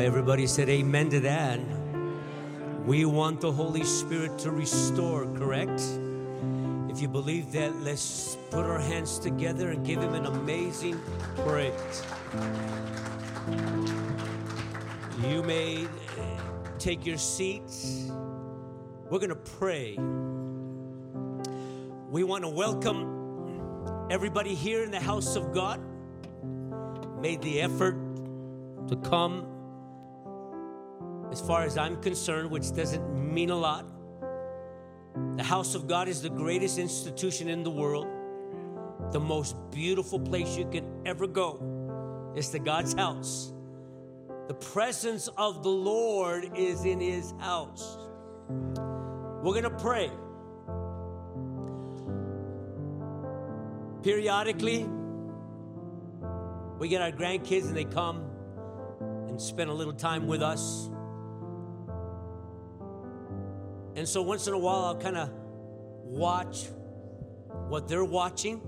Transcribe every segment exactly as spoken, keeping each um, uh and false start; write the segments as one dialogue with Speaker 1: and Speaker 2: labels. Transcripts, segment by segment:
Speaker 1: Everybody said amen to that. We want the Holy Spirit to restore, correct? If you believe that, let's put our hands together and give him an amazing praise. You may take your seats. We're going to pray. We want to welcome everybody here in the house of God. Made the effort to come, as far as I'm concerned, which doesn't mean a lot. The house of God is the greatest institution in the world. The most beautiful place you can ever go is to God's house. The presence of the Lord is in his house. We're going to pray. Periodically, we get our grandkids and they come and spend a little time with us. And so once in a while, I'll kind of watch what they're watching.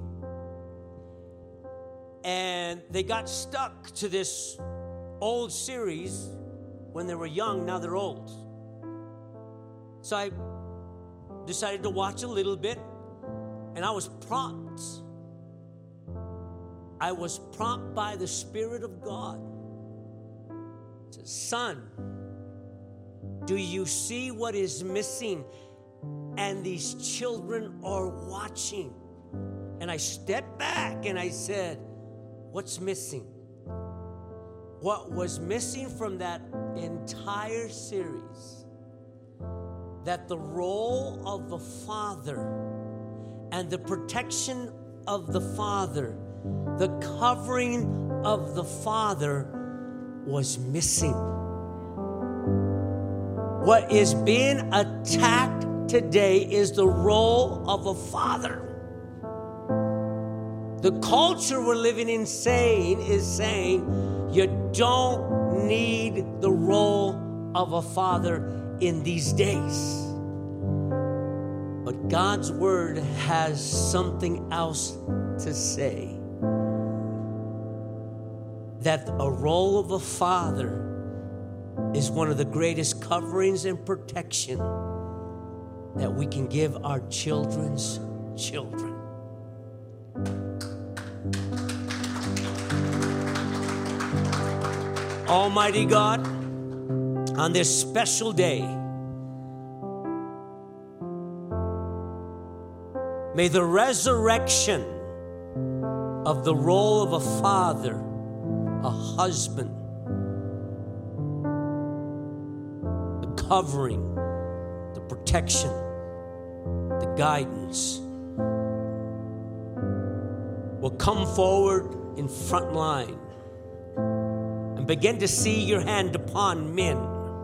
Speaker 1: And they got stuck to this old series when they were young. Now they're old. So I decided to watch a little bit, and I was prompt. I was prompted by the Spirit of God. It says, son, do you see what is missing? And these children are watching. And I stepped back and I said, what's missing? What was missing from that entire series? That the role of the Father and the protection of the Father, the covering of the Father was missing. What is being attacked today is the role of a father. The culture we're living in saying is saying you don't need the role of a father in these days. But God's word has something else to say. That a role of a father is one of the greatest coverings and protection that we can give our children's children. Almighty God, on this special day, may the resurrection of the role of a father, a husband, the covering, the protection, the guidance will come forward in front line and begin to see your hand upon men.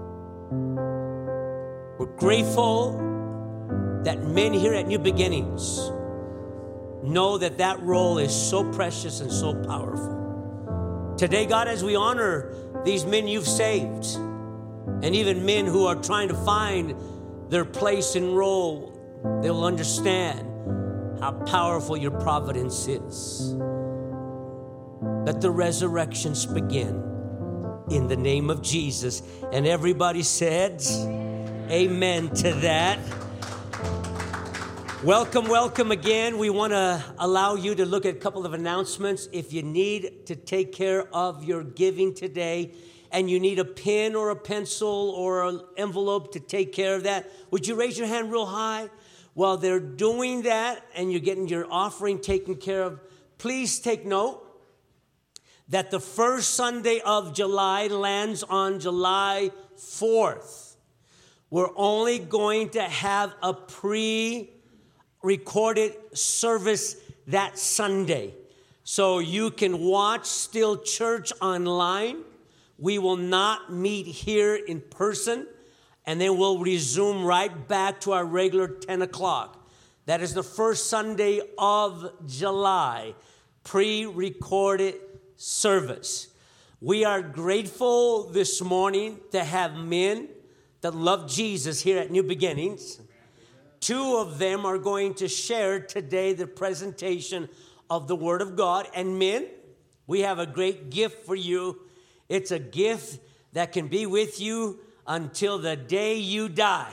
Speaker 1: We're grateful that men here at New Beginnings know that that role is so precious and so powerful. Today, God, as we honor these men you've saved, and even men who are trying to find their place and role, they'll understand how powerful your providence is. Let the resurrections begin in the name of Jesus. And everybody said, amen to that. Welcome, welcome again. We want to allow you to look at a couple of announcements. If you need to take care of your giving today and you need a pen or a pencil or an envelope to take care of that, would you raise your hand real high? While they're doing that and you're getting your offering taken care of, please take note that the first Sunday of July lands on July fourth. We're only going to have a pre recorded service that Sunday. So you can watch Still Church online. We will not meet here in person, and then we'll resume right back to our regular ten o'clock. That is the first Sunday of July, pre-recorded service. We are grateful this morning to have men that love Jesus here at New Beginnings. Two of them are going to share today the presentation of the Word of God. And men, we have a great gift for you. It's a gift that can be with you until the day you die.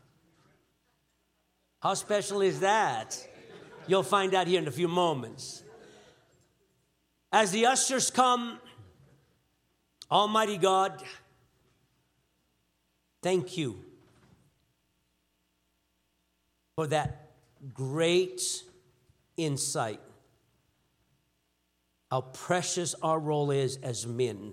Speaker 1: How special is that? You'll find out here in a few moments. As the ushers come, Almighty God, thank you for that great insight. How precious our role is as men.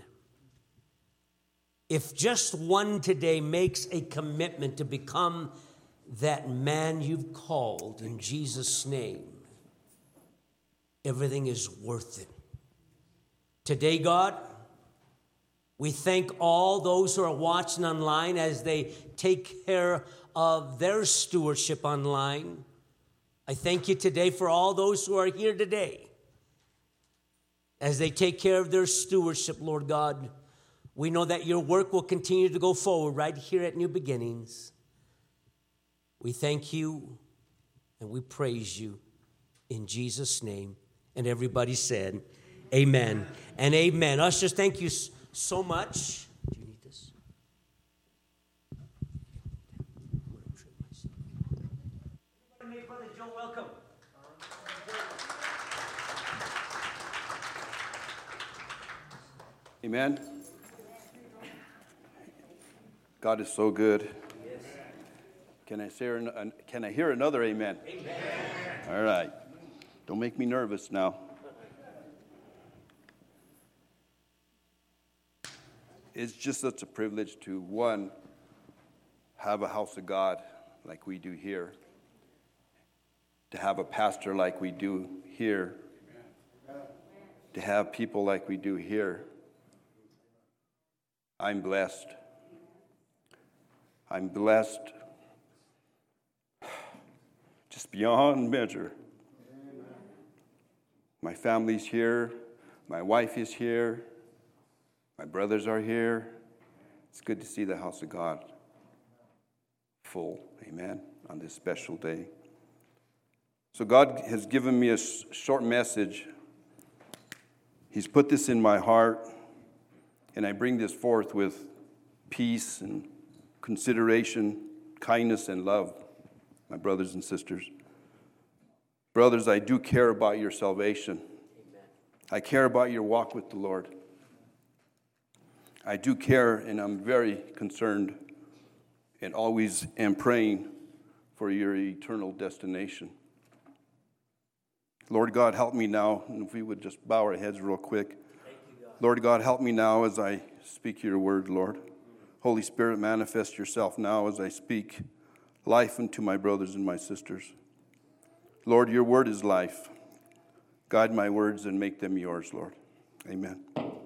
Speaker 1: If just one today makes a commitment to become that man you've called in Jesus' name, everything is worth it. Today, God, we thank all those who are watching online as they take care of their stewardship online. I thank you today for all those who are here today. As they take care of their stewardship, Lord God, we know that your work will continue to go forward right here at New Beginnings. We thank you and we praise you in Jesus' name. And everybody said, amen and amen. Ushers, thank you so much. Do you need this? Brother Joe, welcome.
Speaker 2: Amen. God is so good.
Speaker 1: Yes.
Speaker 2: Can I say, can I hear another amen?
Speaker 1: Amen.
Speaker 2: All right. Don't make me nervous now. It's just such a privilege to, one, have a house of God like we do here, to have a pastor like we do here, to have people like we do here. I'm blessed. I'm blessed just beyond measure. My family's here. My wife is here. My brothers are here. It's good to see the house of God full, amen, on this special day. So God has given me a short message. He's put this in my heart. And I bring this forth with peace and consideration, kindness and love, my brothers and sisters. Brothers, I do care about your salvation. Amen. I care about your walk with the Lord. I do care, and I'm very concerned and always am praying for your eternal destination. Lord God, help me now. And if we would just bow our heads real quick. Lord God, help me now as I speak your word, Lord. Holy Spirit, manifest yourself now as I speak life into my brothers and my sisters. Lord, your word is life. Guide my words and make them yours, Lord. Amen.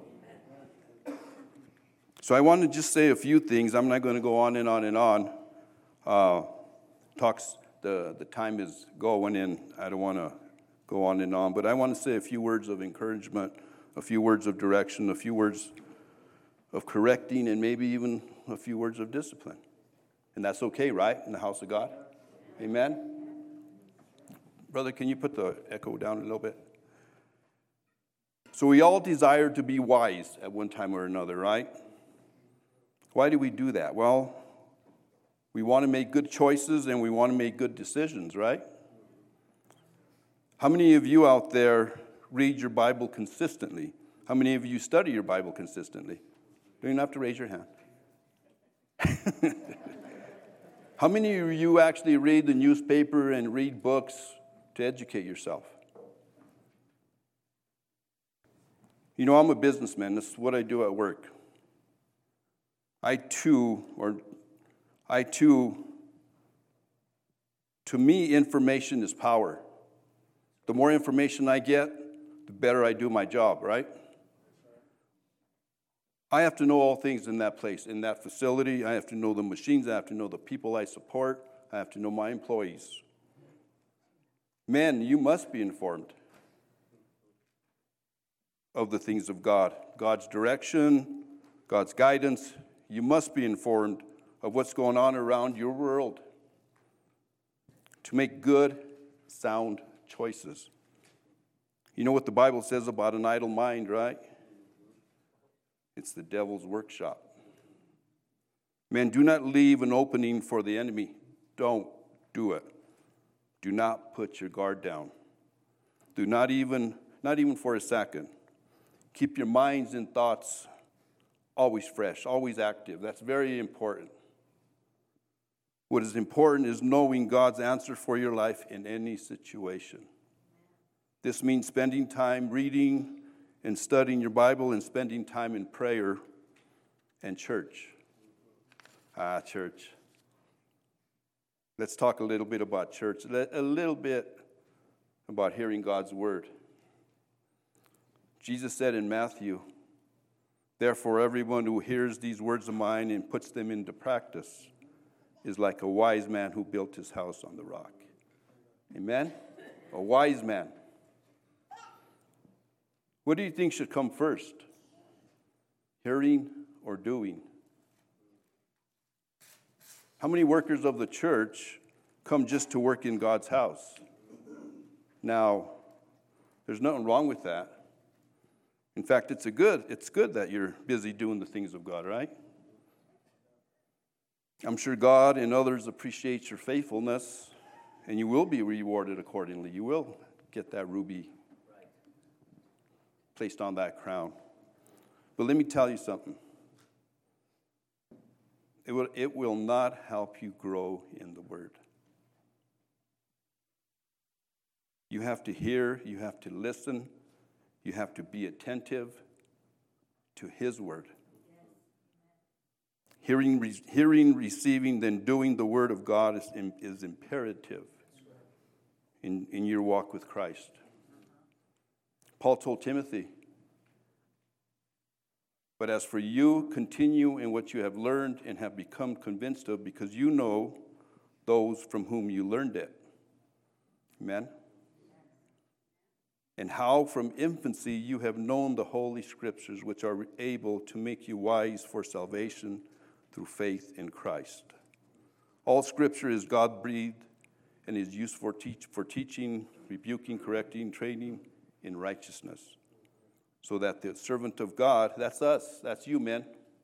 Speaker 2: So I want to just say a few things. I'm not going to go on and on and on. Uh, talks, the, the time is going, and I don't want to go on and on. But I want to say a few words of encouragement, a few words of direction, a few words of correcting, and maybe even a few words of discipline. And that's okay, right, in the house of God? Amen? Brother, can you put the echo down a little bit? So we all desire to be wise at one time or another, right? Why do we do that? Well, we want to make good choices and we want to make good decisions, right? How many of you out there read your Bible consistently? How many of you study your Bible consistently? You don't even have to raise your hand. How many of you actually read the newspaper and read books to educate yourself? You know, I'm a businessman. This is what I do at work. I too, or I too, to me, information is power. The more information I get, the better I do my job, right? I have to know all things in that place, in that facility. I have to know the machines. I have to know the people I support. I have to know my employees. Men, you must be informed of the things of God, God's direction, God's guidance. You must be informed of what's going on around your world to make good, sound choices. You know what the Bible says about an idle mind, right? It's the devil's workshop. Men, do not leave an opening for the enemy. Don't do it. Do not put your guard down. Do not even, not even for a second. Keep your minds and thoughts always fresh, always active. That's very important. What is important is knowing God's answer for your life in any situation. This means spending time reading and studying your Bible and spending time in prayer and church. Ah, church. Let's talk a little bit about church, a little bit about hearing God's word. Jesus said in Matthew, "Therefore, everyone who hears these words of mine and puts them into practice is like a wise man who built his house on the rock." Amen? A wise man. What do you think should come first? Hearing or doing? How many workers of the church come just to work in God's house? Now, there's nothing wrong with that. In fact, it's a good, it's good that you're busy doing the things of God, right? I'm sure God and others appreciate your faithfulness, and you will be rewarded accordingly. You will get that ruby placed on that crown. But let me tell you something. It will, it will not help you grow in the Word. You have to hear, you have to listen, you have to be attentive to His Word. Hearing, re- hearing, receiving, then doing the Word of God is, is imperative in, in your walk with Christ. Paul told Timothy, "But as for you, continue in what you have learned and have become convinced of, because you know those from whom you learned it." Amen? "And how from infancy you have known the Holy Scriptures, which are able to make you wise for salvation through faith in Christ." All Scripture is God-breathed and is used for, teach, for teaching, rebuking, correcting, training in righteousness, so that the servant of God, that's us, that's you, men,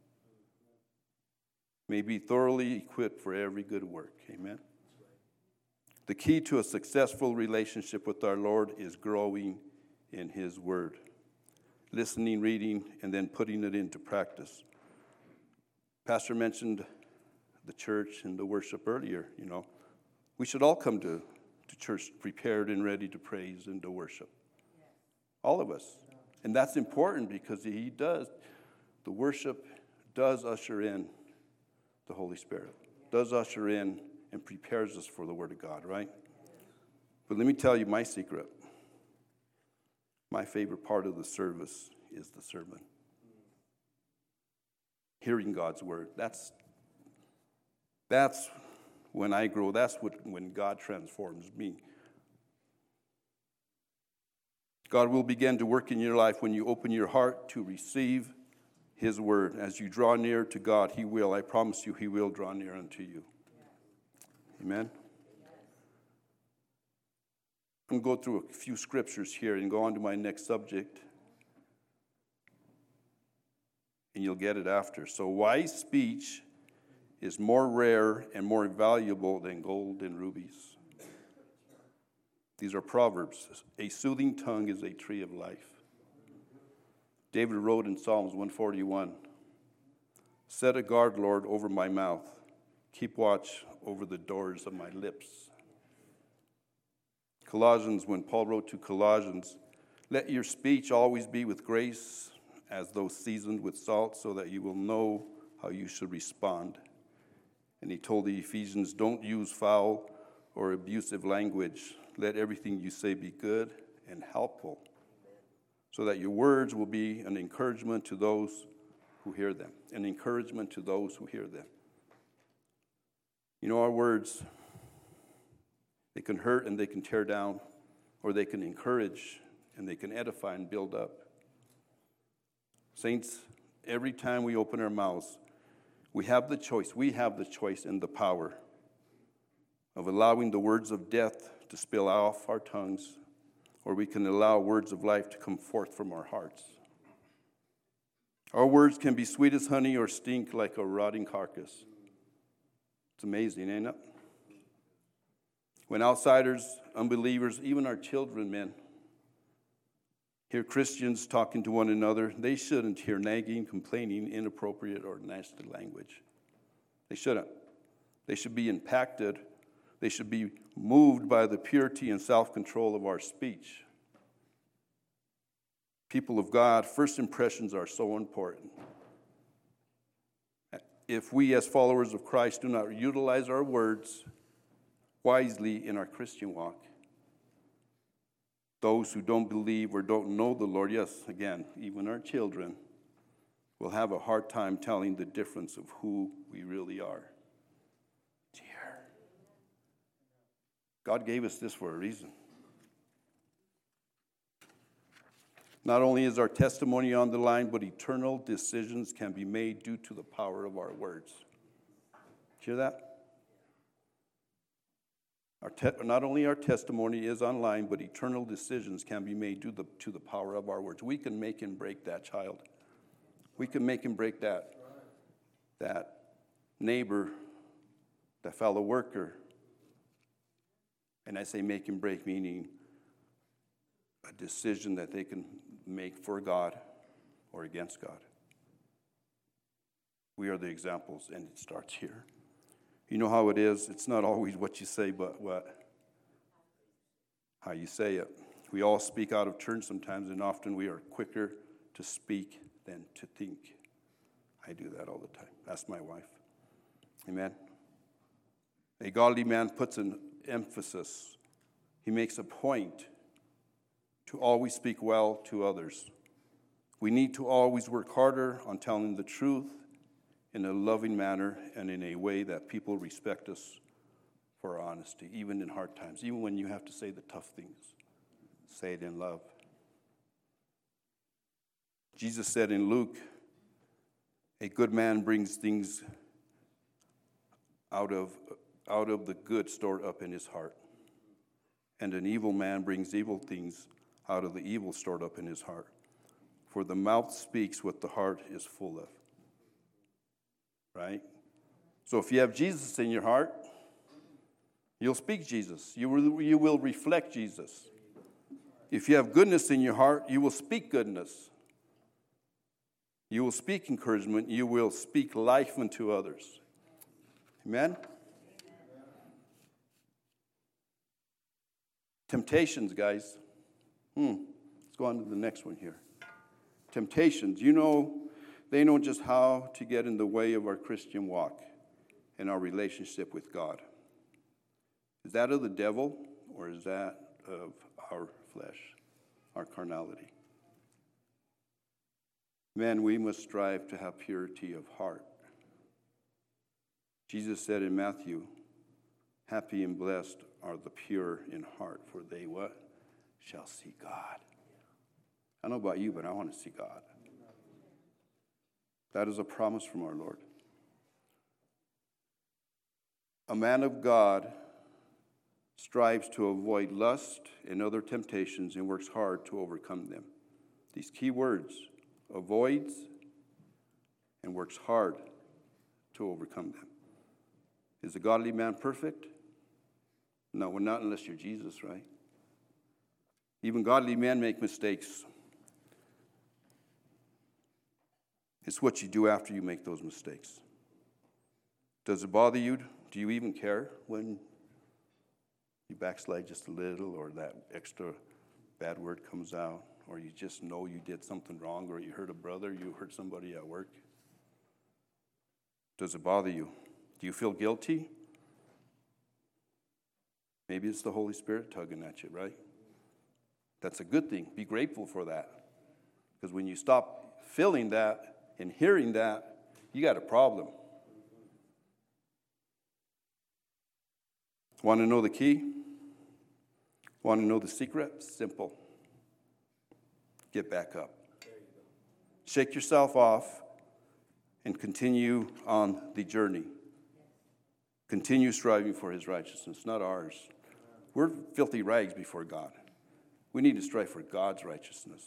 Speaker 2: may be thoroughly equipped for every good work. Amen? The key to a successful relationship with our Lord is growing in His Word, listening, reading, and then putting it into practice. Pastor mentioned the church and the worship earlier. You know, we should all come to, to church prepared and ready to praise and to worship. All of us. And that's important because He does, the worship does usher in the Holy Spirit, does usher in and prepares us for the Word of God, right? But let me tell you my secret. My favorite part of the service is the sermon. Hearing God's Word. That's, that's when I grow. That's what, when God transforms me. God will begin to work in your life when you open your heart to receive His Word. As you draw near to God, He will. I promise you, He will draw near unto you. Amen? I'm going to go through a few scriptures here and go on to my next subject. And you'll get it after. So wise speech is more rare and more valuable than gold and rubies. These are Proverbs. A soothing tongue is a tree of life. David wrote in Psalms one forty-one, "Set a guard, Lord, over my mouth. Keep watch over the doors of my lips." Colossians, when Paul wrote to Colossians, "Let your speech always be with grace, as though seasoned with salt, so that you will know how you should respond." And he told the Ephesians, "Don't use foul or abusive language. Let everything you say be good and helpful, so that your words will be an encouragement to those who hear them." An encouragement to those who hear them. You know, our words, they can hurt and they can tear down, or they can encourage and they can edify and build up. Saints, every time we open our mouths, we have the choice, we have the choice and the power of allowing the words of death to spill off our tongues, or we can allow words of life to come forth from our hearts. Our words can be sweet as honey or stink like a rotting carcass. It's amazing, ain't it? When outsiders, unbelievers, even our children, men, hear Christians talking to one another, they shouldn't hear nagging, complaining, inappropriate, or nasty language. They shouldn't. They should be impacted. They should be moved by the purity and self-control of our speech. People of God, first impressions are so important. If we as followers of Christ do not utilize our words wisely in our Christian walk, those who don't believe or don't know the Lord, yes, again, even our children, will have a hard time telling the difference of who we really are. Dear. God gave us this for a reason. Not only is our testimony on the line, but eternal decisions can be made due to the power of our words. Hear that? Our te- not only our testimony is online, but eternal decisions can be made due the, to the power of our words. We can make and break that child. We can make and break that, that neighbor, that fellow worker. And I say make and break, meaning a decision that they can make for God or against God. We are the examples, and it starts here. You know how it is. It's not always what you say, but what? How you say it. We all speak out of turn sometimes, and often we are quicker to speak than to think. I do that all the time. Ask my wife. Amen. A godly man puts an emphasis. He makes a point to always speak well to others. We need to always work harder on telling the truth in a loving manner and in a way that people respect us for our honesty, even in hard times, even when you have to say the tough things. Say it in love. Jesus said in Luke, a good man brings things out of, out of the good stored up in his heart, and an evil man brings evil things out of the evil stored up in his heart. For the mouth speaks what the heart is full of. Right? So if you have Jesus in your heart, you'll speak Jesus. You will, you will reflect Jesus. If you have goodness in your heart, you will speak goodness. You will speak encouragement. You will speak life unto others. Amen? Temptations, guys. Hmm. Let's go on to the next one here. Temptations. You know, they know just how to get in the way of our Christian walk and our relationship with God. Is that of the devil, or is that of our flesh, our carnality? Men, we must strive to have purity of heart. Jesus said in Matthew, happy and blessed are the pure in heart, for they what? Shall see God. I don't know about you, but I want to see God. That is a promise from our Lord. A man of God strives to avoid lust and other temptations and works hard to overcome them. These key words, avoids and works hard to overcome them. Is a godly man perfect? No, we're not unless you're Jesus, right? Even godly men make mistakes. It's what you do after you make those mistakes. Does it bother you? Do you even care when you backslide just a little, or that extra bad word comes out, or you just know you did something wrong, or you hurt a brother, you hurt somebody at work? Does it bother you? Do you feel guilty? Maybe it's the Holy Spirit tugging at you, right? That's a good thing. Be grateful for that. Because when you stop feeling that and hearing that, you got a problem. Want to know the key? Want to know the secret? Simple. Get back up. Shake yourself off and continue on the journey. Continue striving for his righteousness, not ours. We're filthy rags before God. We need to strive for God's righteousness.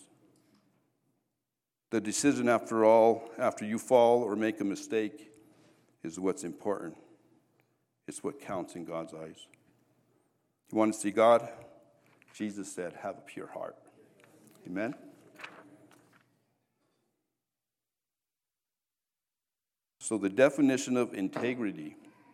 Speaker 2: The decision, after all, after you fall or make a mistake, is what's important. It's what counts in God's eyes. You want to see God? Jesus said, have a pure heart. Amen? So the definition of integrity,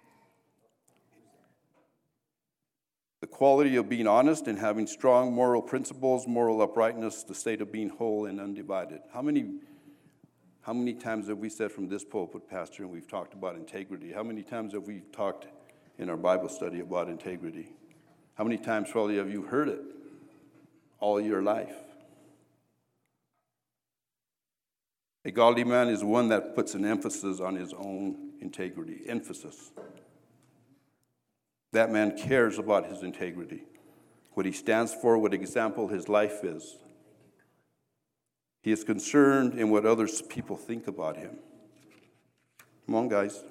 Speaker 2: the quality of being honest and having strong moral principles, moral uprightness, the state of being whole and undivided. How many, how many times have we said from this pulpit, Pastor, and we've talked about integrity? How many times have we talked in our Bible study about integrity? How many times probably have you heard it all your life? A godly man is one that puts an emphasis on his own integrity. Emphasis. That man cares about his integrity, what he stands for, what example his life is. He is concerned in what other people think about him. Come on, guys.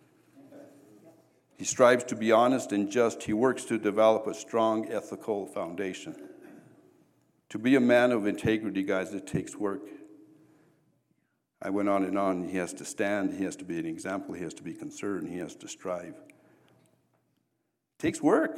Speaker 2: He strives to be honest and just. He works to develop a strong ethical foundation. To be a man of integrity, guys, it takes work. I went on and on. He has to stand. He has to be an example. He has to be concerned. He has to strive. It takes work.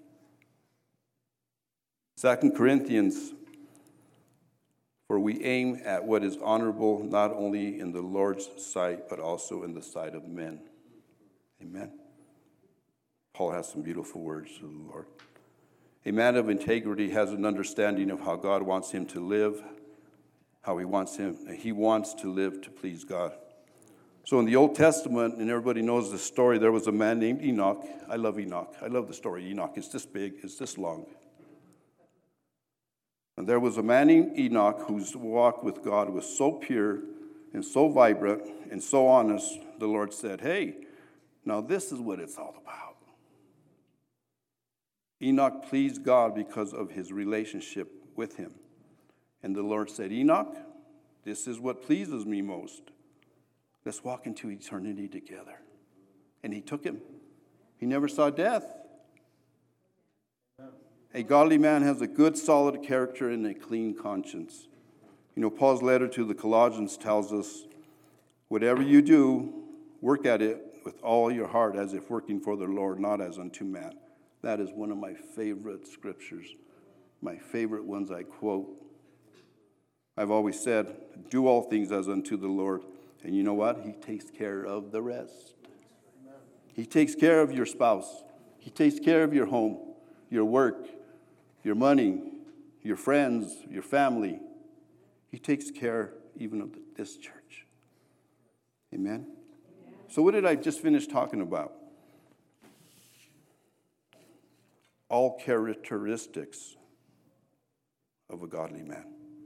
Speaker 2: Second Corinthians, for we aim at what is honorable not only in the Lord's sight, but also in the sight of men. Amen. Paul has some beautiful words to the Lord. A man of integrity has an understanding of how God wants him to live, how he wants him, he wants to live to please God. So in the Old Testament, and everybody knows the story, there was a man named Enoch. I love Enoch. I love the story of Enoch. It's this big, it's this long. And there was a man named Enoch whose walk with God was so pure and so vibrant and so honest, the Lord said, hey, now this is what it's all about. Enoch pleased God because of his relationship with him. And the Lord said, Enoch, this is what pleases me most. Let's walk into eternity together. And he took him. He never saw death. A godly man has a good, solid character and a clean conscience. You know, Paul's letter to the Colossians tells us, whatever you do, work at it with all your heart as if working for the Lord, not as unto man. That is one of my favorite scriptures, my favorite ones I quote. I've always said, do all things as unto the Lord. And you know what? He takes care of the rest. He takes care of your spouse. He takes care of your home, your work, your money, your friends, your family. He takes care even of this church. Amen? So what did I just finish talking about? All characteristics of a godly man.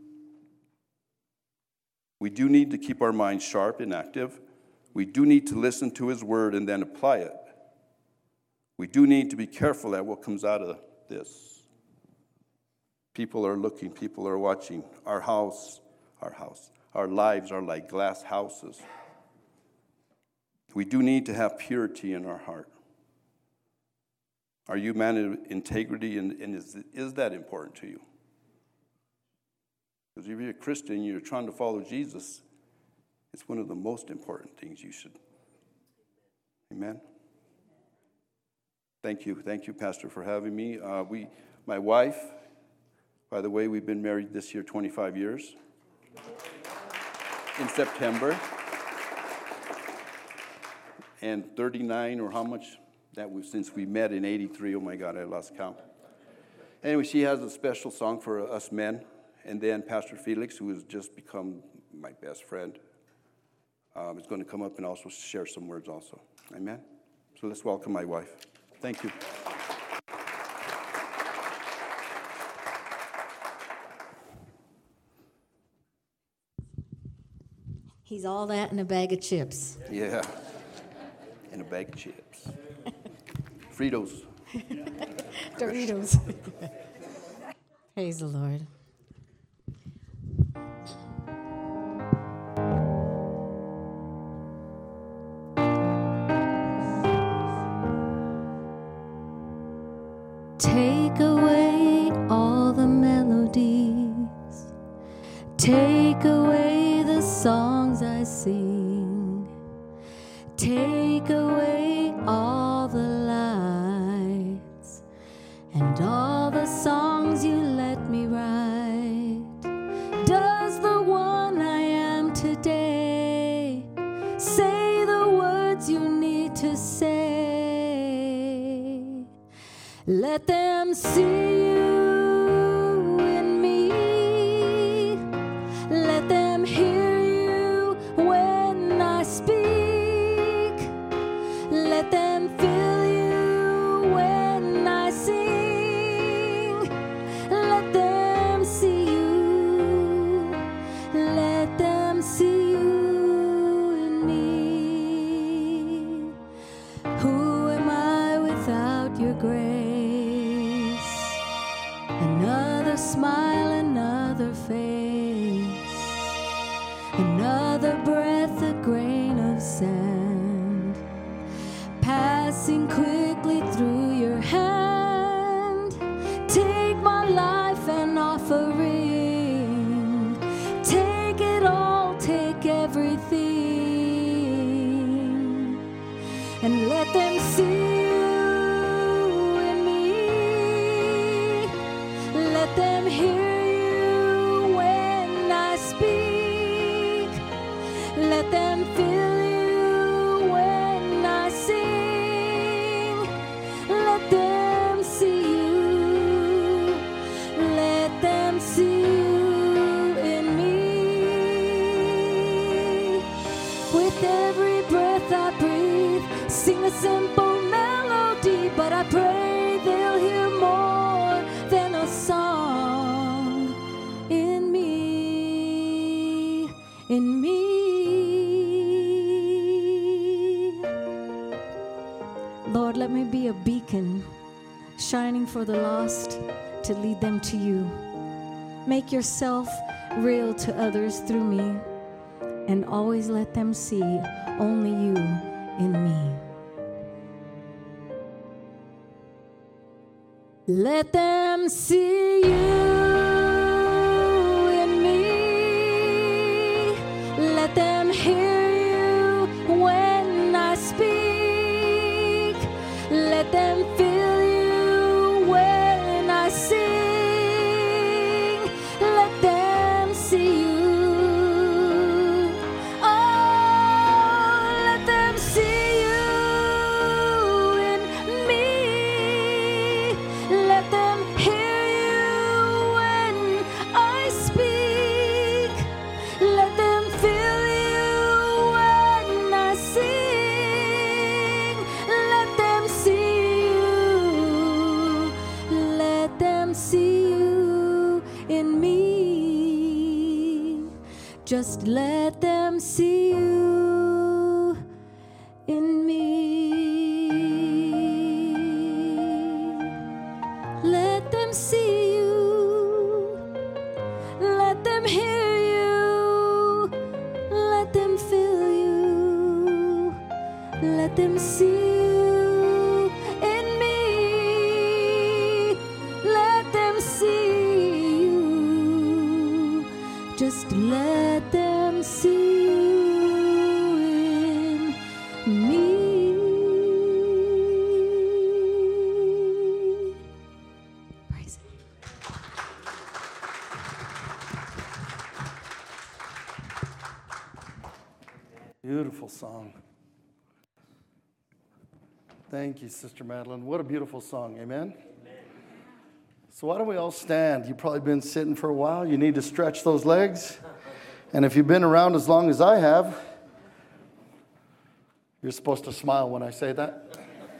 Speaker 2: We do need to keep our minds sharp and active. We do need to listen to his word and then apply it. We do need to be careful at what comes out of this. People are looking, people are watching. Our house, our house, our lives are like glass houses. We do need to have purity in our heart. Are you a man of integrity, and, and is, is that important to you? Because if you're a Christian, you're trying to follow Jesus, it's one of the most important things you should. Amen? Thank you. Thank you, Pastor, for having me. Uh, we, my wife, by the way, we've been married this year twenty-five years. In September. And thirty-nine, or how much? That was since we met in eighty-three. Oh, my God, I lost count. Anyway, she has a special song for us men. And then Pastor Felix, who has just become my best friend, um, is going to come up and also share some words also. Amen? So let's welcome my wife. Thank you.
Speaker 3: He's all that in a bag of chips.
Speaker 2: Yeah, in a bag of chips. Fritos.
Speaker 3: Doritos. Praise the Lord. Take away all the melodies. Take away the songs I sing. Take away all the and all the songs you let me write. Does the one I am today say the words you need to say? Let them see you in me. Let them hear you when I speak. Let them feel you when I sing. Let them see you. Let them see you in me. Who am I without your grace? Another smile, another face, another breath, a grain of sand, passing quickly through your hand. Take my life and offering. Take it all, take everything, and let them see you in me. Let them hear you when I speak. Let them feel you when I sing. Let them see you. Let them see you in me. With every breath I breathe, sing a simple melody, but I pray they'll hear more than a song in me, in me. Lord, let me be a beacon shining for the lost to lead them to you. Make yourself real to others through me, and always let them see only you in me. Let them see you in me. Let them hear you when I speak. Let them feel you when I sing. Let them see you. Oh, let them see you in me. Let them hear you when I speak. Let them feel you when I sing. Let them see you. Let them see you in me. Just let them see you in me. Let them see you. Let them hear you. Let them feel you. Let them see you in me. Let them see you. Just let them see you in me. Praise Him.
Speaker 4: Beautiful song. Thank you, Sister Madeline. What a beautiful song. Amen? Amen. So why don't we all stand? You've probably been sitting for a while. You need to stretch those legs. And if you've been around as long as I have, you're supposed to smile when I say that.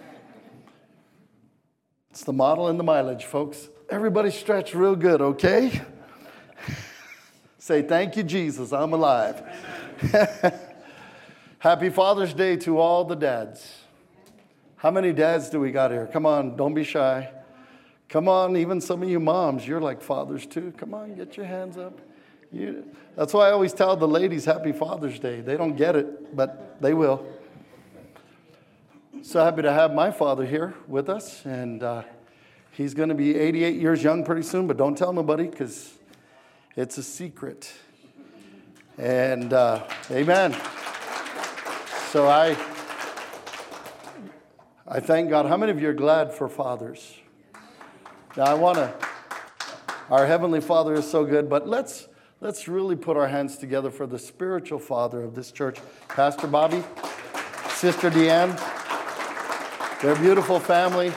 Speaker 4: It's the model and the mileage, folks. Everybody stretch real good, okay? Say, thank you, Jesus, I'm alive. Happy Father's Day to all the dads. How many dads do we got here? Come on, don't be shy. Come on, even some of you moms, you're like fathers too. Come on, get your hands up. You, that's why I always tell the ladies Happy Father's Day. They don't get it, but they will. So happy to have my father here with us, and uh, he's going to be eighty-eight years young pretty soon, but don't tell nobody because it's a secret. And uh, amen. So I, I thank God. How many of you are glad for fathers? Now, I want to, our Heavenly Father is so good, but let's let's really put our hands together for the spiritual father of this church, Pastor Bobby, Sister Deanne, their beautiful family.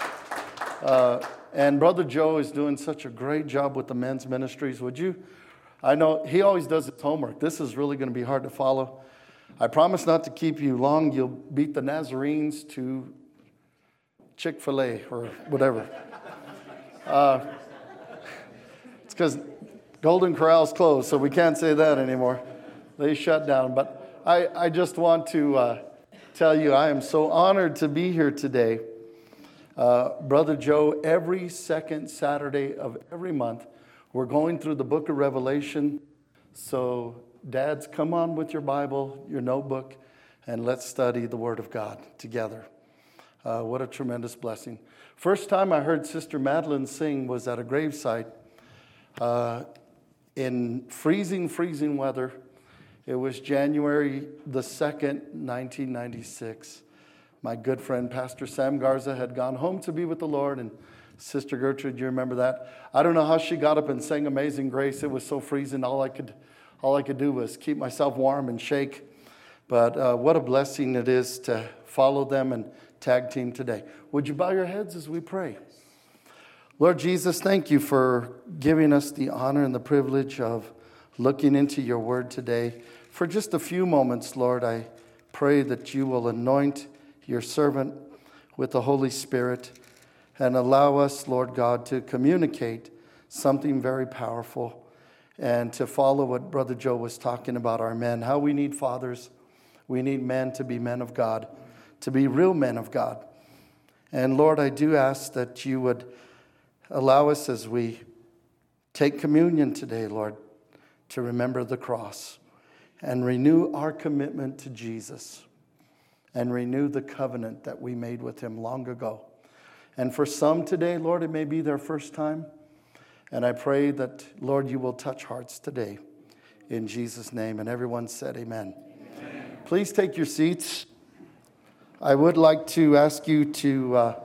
Speaker 4: Uh, and Brother Joe is doing such a great job with the men's ministries. Would you, I know he always does his homework. This is really going to be hard to follow. I promise not to keep you long. You'll beat the Nazarenes to Chick-fil-A or whatever. Uh, it's because Golden Corral's closed, so we can't say that anymore. They shut down. But I, I just want to uh, tell you I am so honored to be here today. Uh, Brother Joe, every second Saturday of every month, we're going through the book of Revelation. So dads, come on with your Bible, your notebook, and let's study the Word of God together. Uh, what a tremendous blessing. First time I heard Sister Madeline sing was at a gravesite uh, in freezing, freezing weather. It was January the second, nineteen ninety-six. My good friend, Pastor Sam Garza, had gone home to be with the Lord, and Sister Gertrude, you remember that? I don't know how she got up and sang Amazing Grace. It was so freezing, all I could, all I could do was keep myself warm and shake. But uh, what a blessing it is to follow them and tag team today. Would you bow your heads as we pray? Lord Jesus, thank you for giving us the honor and the privilege of looking into your word today. For just a few moments, Lord, I pray that you will anoint your servant with the Holy Spirit and allow us, Lord God, to communicate something very powerful and to follow what Brother Joe was talking about, our men, how we need fathers. We need men to be men of God, to be real men of God. And Lord, I do ask that you would allow us as we take communion today, Lord, to remember the cross and renew our commitment to Jesus and renew the covenant that we made with him long ago. And for some today, Lord, it may be their first time. And I pray that, Lord, you will touch hearts today in Jesus' name. And everyone said amen. Amen. Please take your seats. I would like to ask you to uh,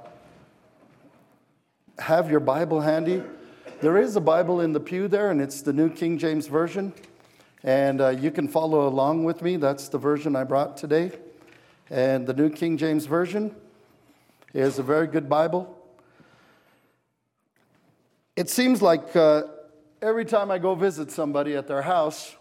Speaker 4: have your Bible handy. There is a Bible in the pew there, and it's the New King James Version. And uh, you can follow along with me. That's the version I brought today. And the New King James Version is a very good Bible. It seems like uh, every time I go visit somebody at their house,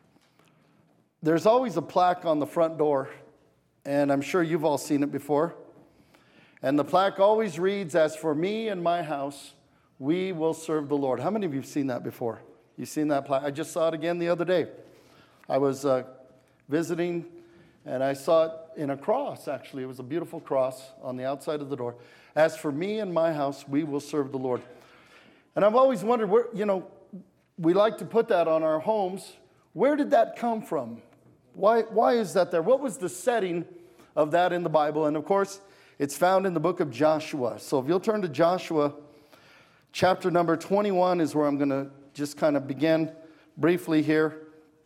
Speaker 4: there's always a plaque on the front door. And I'm sure you've all seen it before. And the plaque always reads, "As for me and my house, we will serve the Lord." How many of you have seen that before? You've seen that plaque? I just saw it again the other day. I was uh, visiting, and I saw it in a cross, actually. It was a beautiful cross on the outside of the door. "As for me and my house, we will serve the Lord." And I've always wondered, where, you know, we like to put that on our homes. Where did that come from? Why, why is that there? What was the setting of that in the Bible? And of course, it's found in the book of Joshua. So if you'll turn to Joshua, chapter number twenty-one is where I'm going to just kind of begin briefly here.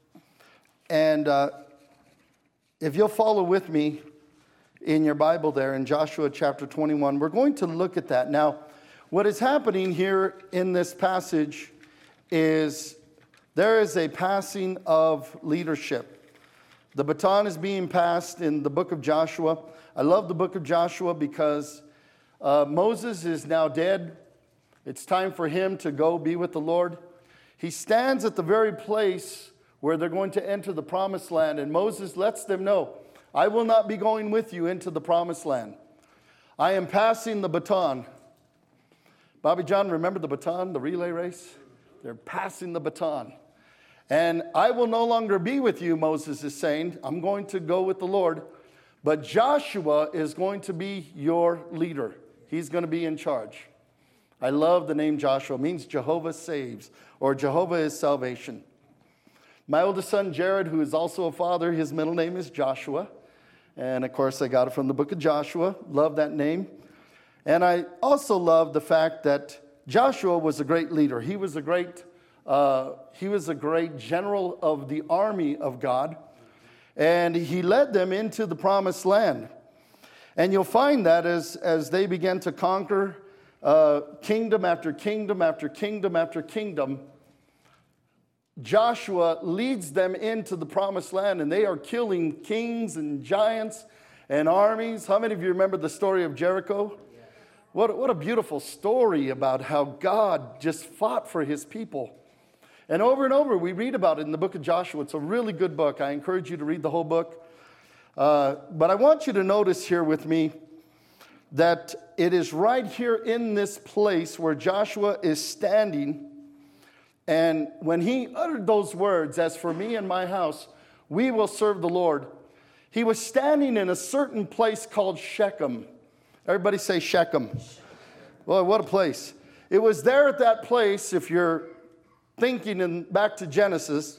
Speaker 4: And uh, if you'll follow with me in your Bible there in Joshua chapter twenty-one, we're going to look at that. Now, what is happening here in this passage is there is a passing of leadership. The baton is being passed in the book of Joshua. I love the book of Joshua because uh, Moses is now dead. It's time for him to go be with the Lord. He stands at the very place where they're going to enter the promised land, and Moses lets them know, "I will not be going with you into the promised land. I am passing the baton." Bobby John, remember the baton, the relay race? They're passing the baton. And "I will no longer be with you," Moses is saying. "I'm going to go with the Lord. But Joshua is going to be your leader. He's going to be in charge." I love the name Joshua. It means Jehovah saves, or Jehovah is salvation. My oldest son, Jared, who is also a father, his middle name is Joshua. And of course, I got it from the book of Joshua. Love that name. And I also love the fact that Joshua was a great leader. He was a great Uh, he was a great general of the army of God, and he led them into the promised land. And you'll find that as, as they began to conquer uh, kingdom after kingdom after kingdom after kingdom, Joshua leads them into the promised land, and they are killing kings and giants and armies. How many of you remember the story of Jericho? Yeah. What, what a beautiful story about how God just fought for his people. And over and over, we read about it in the book of Joshua. It's a really good book. I encourage you to read the whole book. Uh, but I want you to notice here with me that it is right here in this place where Joshua is standing. And when he uttered those words, as for me and my house, we will serve the Lord, he was standing in a certain place called Shechem. Everybody say Shechem. Well, what a place. It was there at that place, if you're thinking in, back to Genesis,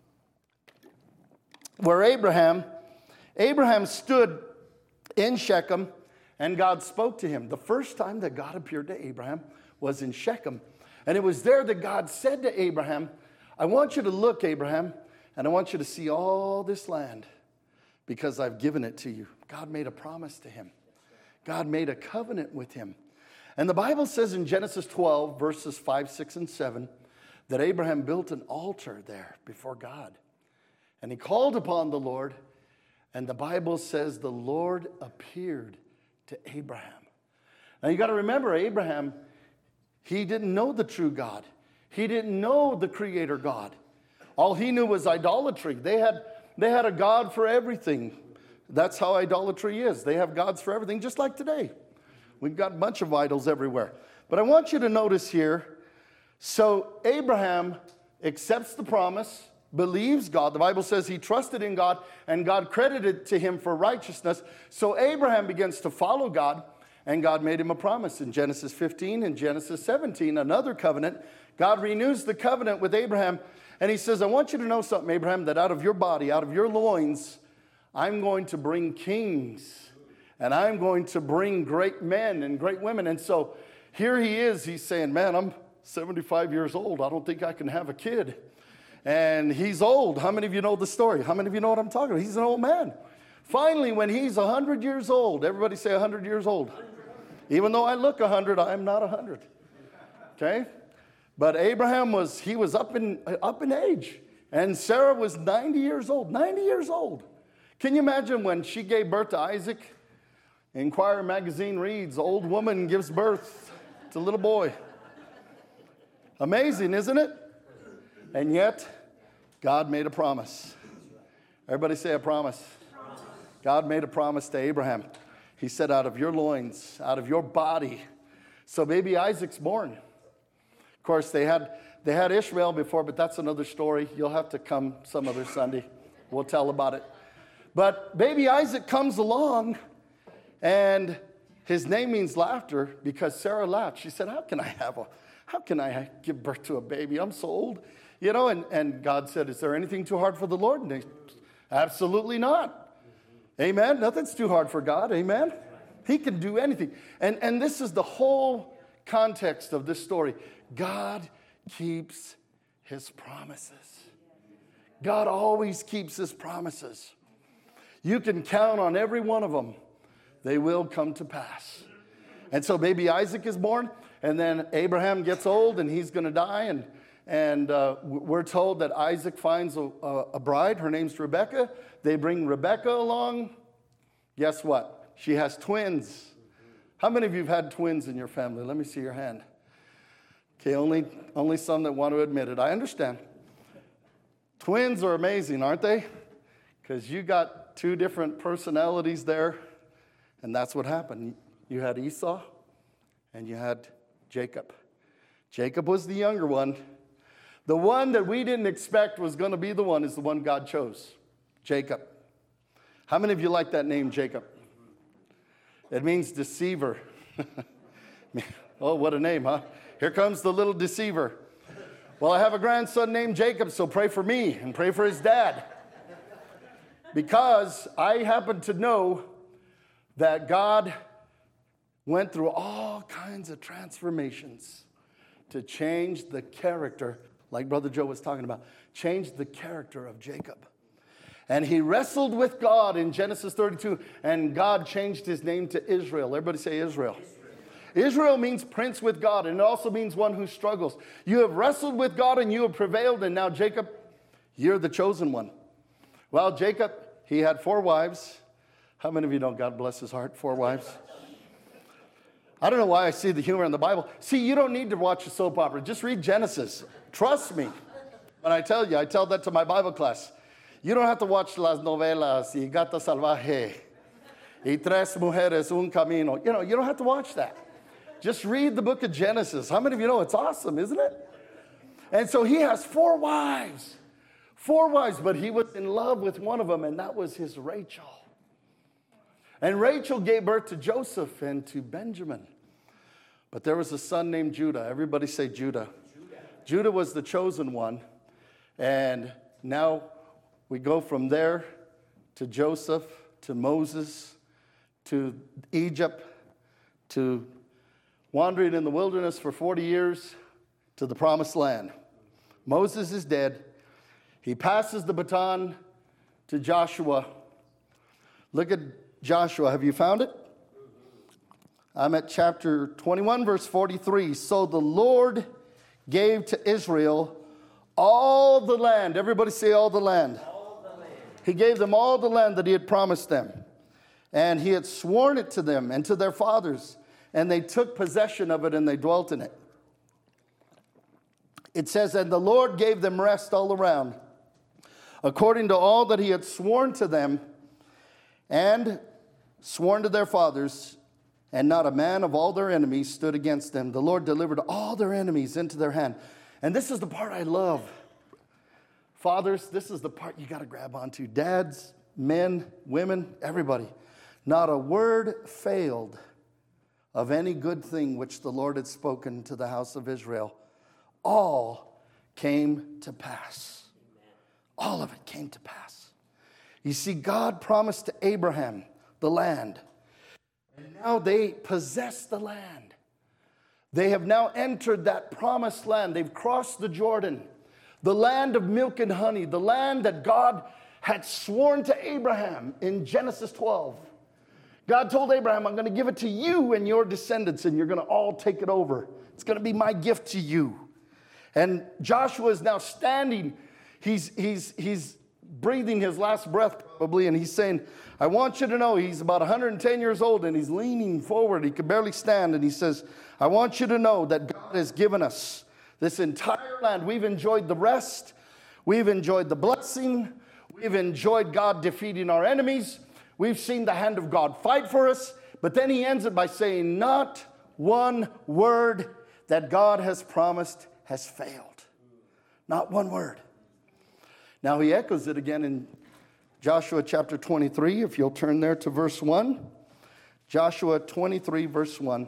Speaker 4: where Abraham, Abraham stood in Shechem, and God spoke to him. The first time that God appeared to Abraham was in Shechem. And it was there that God said to Abraham, I want you to look, Abraham, and I want you to see all this land because I've given it to you. God made a promise to him. God made a covenant with him. And the Bible says in Genesis twelve, verses five, six, and seven, that Abraham built an altar there before God. And he called upon the Lord, and the Bible says the Lord appeared to Abraham. Now you got to remember, Abraham, he didn't know the true God. He didn't know the Creator God. All he knew was idolatry. They had, they had a God for everything. That's how idolatry is. They have gods for everything, just like today. We've got a bunch of idols everywhere. But I want you to notice here, so Abraham accepts the promise, believes God. The Bible says he trusted in God, and God credited to him for righteousness. So Abraham begins to follow God, and God made him a promise in Genesis fifteen and Genesis seventeen, another covenant. God renews the covenant with Abraham, and he says, I want you to know something, Abraham, that out of your body, out of your loins, I'm going to bring kings, and I'm going to bring great men and great women. And so here he is, he's saying, man, I'm seventy-five years old. I don't think I can have a kid. And he's old. How many of you know the story? How many of you know what I'm talking about? He's an old man. Finally, when he's one hundred years old, everybody say one hundred years old. Even though I look one hundred, I'm not one hundred. Okay? But Abraham was, he was up in, up in age. And Sarah was ninety years old. ninety years old. Can you imagine when she gave birth to Isaac? Inquirer magazine reads, old woman gives birth to little boy. Amazing, isn't it? And yet, God made a promise. Everybody say a promise. Promise. God made a promise to Abraham. He said, out of your loins, out of your body. So baby Isaac's born. Of course, they had, they had Ishmael before, but that's another story. You'll have to come some other Sunday. We'll tell about it. But baby Isaac comes along, and his name means laughter because Sarah laughed. She said, how can I have a, how can I give birth to a baby? I'm so old. You know, and, and God said, is there anything too hard for the Lord? And they, absolutely not. Amen. Nothing's too hard for God. Amen. He can do anything. And, and this is the whole context of this story. God keeps his promises. God always keeps his promises. You can count on every one of them. They will come to pass. And so baby Isaac is born, and then Abraham gets old, and he's going to die, and And uh, we're told that Isaac finds a, a bride. Her name's Rebecca. They bring Rebecca along. Guess what? She has twins. How many of you have had twins in your family? Let me see your hand. Okay, only, only some that want to admit it. I understand. Twins are amazing, aren't they? Because you got two different personalities there. And that's what happened. You had Esau and you had Jacob. Jacob was the younger one. The one that we didn't expect was going to be the one is the one God chose, Jacob. How many of you like that name, Jacob? It means deceiver. Oh, what a name, huh? Here comes the little deceiver. Well, I have a grandson named Jacob, so pray for me and pray for his dad. Because I happen to know that God went through all kinds of transformations to change the character, like Brother Joe was talking about, change the character of Jacob. And he wrestled with God in Genesis thirty-two, and God changed his name to Israel. Everybody say Israel. Israel. Israel means prince with God, and it also means one who struggles. You have wrestled with God and you have prevailed, and now Jacob, you're the chosen one. Well, Jacob, he had four wives. How many of you know God bless his heart? Four wives. I don't know why I see the humor in the Bible. See, you don't need to watch a soap opera. Just read Genesis. Trust me. When I tell you, I tell that to my Bible class. You don't have to watch las novelas, y Gata Salvaje, y Tres Mujeres, Un Camino. You know, you don't have to watch that. Just read the book of Genesis. How many of you know it's awesome, isn't it? And so he has four wives. Four wives, but he was in love with one of them, and that was his Rachel. And Rachel gave birth to Joseph and to Benjamin. But there was a son named Judah. Everybody say Judah. Judah, Judah was the chosen one. And now we go from there to Joseph, to Moses, to Egypt, to wandering in the wilderness for forty years, to the promised land. Moses is dead. He passes the baton to Joshua. Look at Joshua. Have you found it? I'm at chapter twenty-one, verse forty-three. So the Lord gave to Israel all the land. Everybody say all the land. All the land. He gave them all the land that he had promised them. And he had sworn it to them and to their fathers. And they took possession of it and they dwelt in it. It says, and the Lord gave them rest all around, according to all that he had sworn to them and sworn to their fathers, and not a man of all their enemies stood against them. The Lord delivered all their enemies into their hand. And this is the part I love. Fathers, this is the part you got to grab onto. Dads, men, women, everybody. Not a word failed of any good thing which the Lord had spoken to the house of Israel. All came to pass. All of it came to pass. You see, God promised to Abraham the land. And now they possess the land. They have now entered that promised land. They've crossed the Jordan. The land of milk and honey. The land that God had sworn to Abraham in Genesis twelve. God told Abraham, I'm going to give it to you and your descendants, and you're going to all take it over. It's going to be my gift to you. And Joshua is now standing. He's, he's, he's breathing his last breath probably, and he's saying, I want you to know, he's about one hundred ten years old, and he's leaning forward. He could barely stand, and he says, I want you to know that God has given us this entire land. We've enjoyed the rest. We've enjoyed the blessing. We've enjoyed God defeating our enemies. We've seen the hand of God fight for us. But then he ends it by saying, not one word that God has promised has failed. Not one word. Now he echoes it again in Joshua chapter twenty-three, if you'll turn there to verse one. Joshua twenty-three, verse one.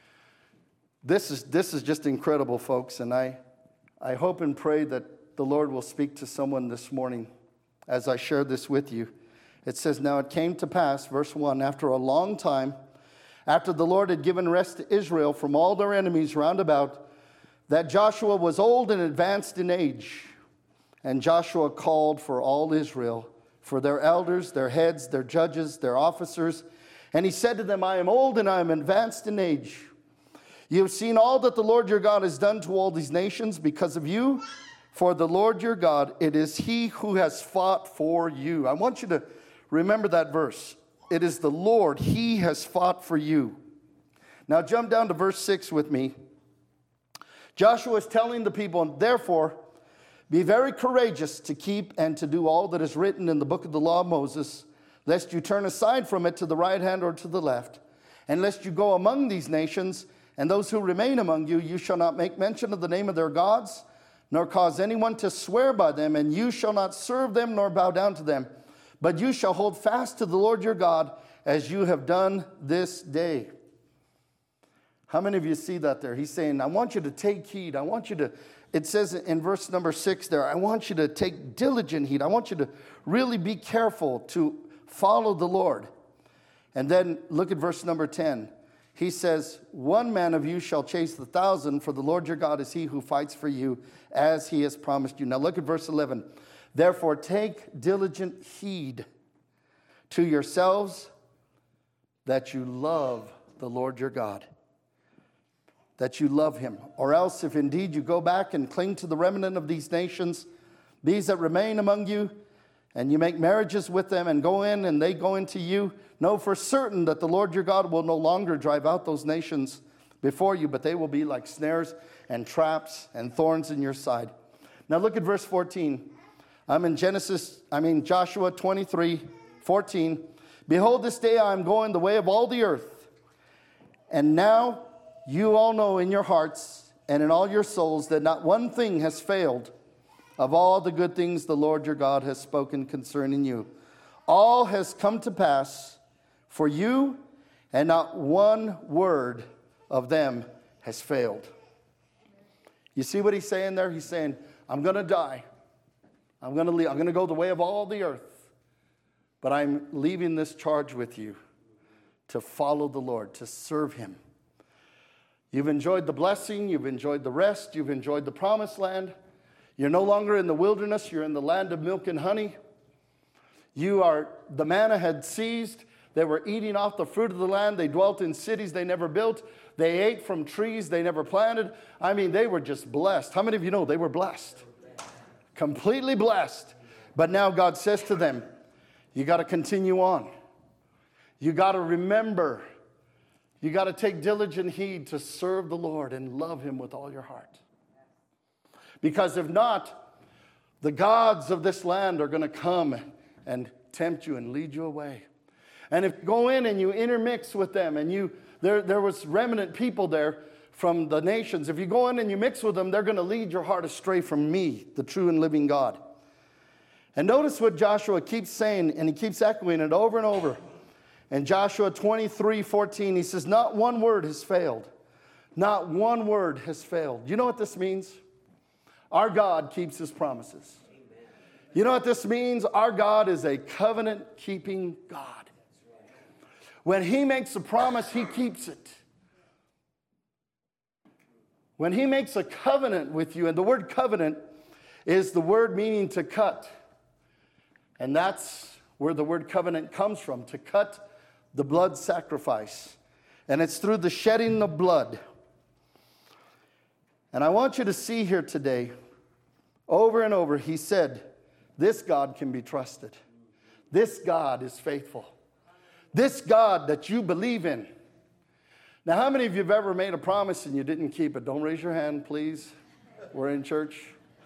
Speaker 4: This is, this is just incredible, folks, and I, I hope and pray that the Lord will speak to someone this morning as I share this with you. It says, now it came to pass, verse one, after a long time, after the Lord had given rest to Israel from all their enemies round about, that Joshua was old and advanced in age. And Joshua called for all Israel, for their elders, their heads, their judges, their officers. And he said to them, I am old and I am advanced in age. You have seen all that the Lord your God has done to all these nations because of you. For the Lord your God, it is he who has fought for you. I want you to remember that verse. It is the Lord, he has fought for you. Now jump down to verse six with me. Joshua is telling the people, therefore, be very courageous to keep and to do all that is written in the book of the law of Moses, lest you turn aside from it to the right hand or to the left, and lest you go among these nations, and those who remain among you, you shall not make mention of the name of their gods, nor cause anyone to swear by them, and you shall not serve them nor bow down to them. But you shall hold fast to the Lord your God, as you have done this day. How many of you see that there? He's saying, I want you to take heed. I want you to, it says in verse number six there, I want you to take diligent heed. I want you to really be careful to follow the Lord. And then look at verse number ten. He says, one man of you shall chase the thousand, for the Lord your God is he who fights for you, as he has promised you. Now look at verse eleven. Therefore take diligent heed to yourselves that you love the Lord your God. that you love him. Or else, if indeed you go back and cling to the remnant of these nations, these that remain among you, and you make marriages with them and go in and they go into you, know for certain that the Lord your God will no longer drive out those nations before you, but they will be like snares and traps and thorns in your side. Now look at verse fourteen. I'm in Genesis, I mean Joshua twenty-three, fourteen. Behold, this day I am going the way of all the earth. And now you all know in your hearts and in all your souls that not one thing has failed of all the good things the Lord your God has spoken concerning you. All has come to pass for you, and not one word of them has failed. You see what he's saying there? He's saying, I'm going to die. I'm going to leave. I'm going to go the way of all the earth. But I'm leaving this charge with you to follow the Lord, to serve him. You've enjoyed the blessing. You've enjoyed the rest. You've enjoyed the promised land. You're no longer in the wilderness. You're in the land of milk and honey. You are, the manna had ceased. They were eating off the fruit of the land. They dwelt in cities they never built. They ate from trees they never planted. I mean, they were just blessed. How many of you know they were blessed? Completely blessed. But now God says to them, you got to continue on. You got to remember. You got to take diligent heed to serve the Lord and love him with all your heart. Because if not, the gods of this land are going to come and tempt you and lead you away. And if you go in and you intermix with them, and you there, there was remnant people there from the nations. If you go in and you mix with them, they're going to lead your heart astray from me, the true and living God. And notice what Joshua keeps saying, and he keeps echoing it over and over. In Joshua twenty-three, fourteen, he says, not one word has failed. Not one word has failed. You know what this means? Our God keeps his promises. Amen. You know what this means? Our God is a covenant-keeping God. When he makes a promise, he keeps it. When he makes a covenant with you, and the word covenant is the word meaning to cut. And that's where the word covenant comes from, to cut the blood sacrifice. And it's through the shedding of blood. And I want you to see here today, over and over, he said, this God can be trusted. This God is faithful. This God that you believe in. Now, how many of you have ever made a promise and you didn't keep it? Don't raise your hand, please. We're in church.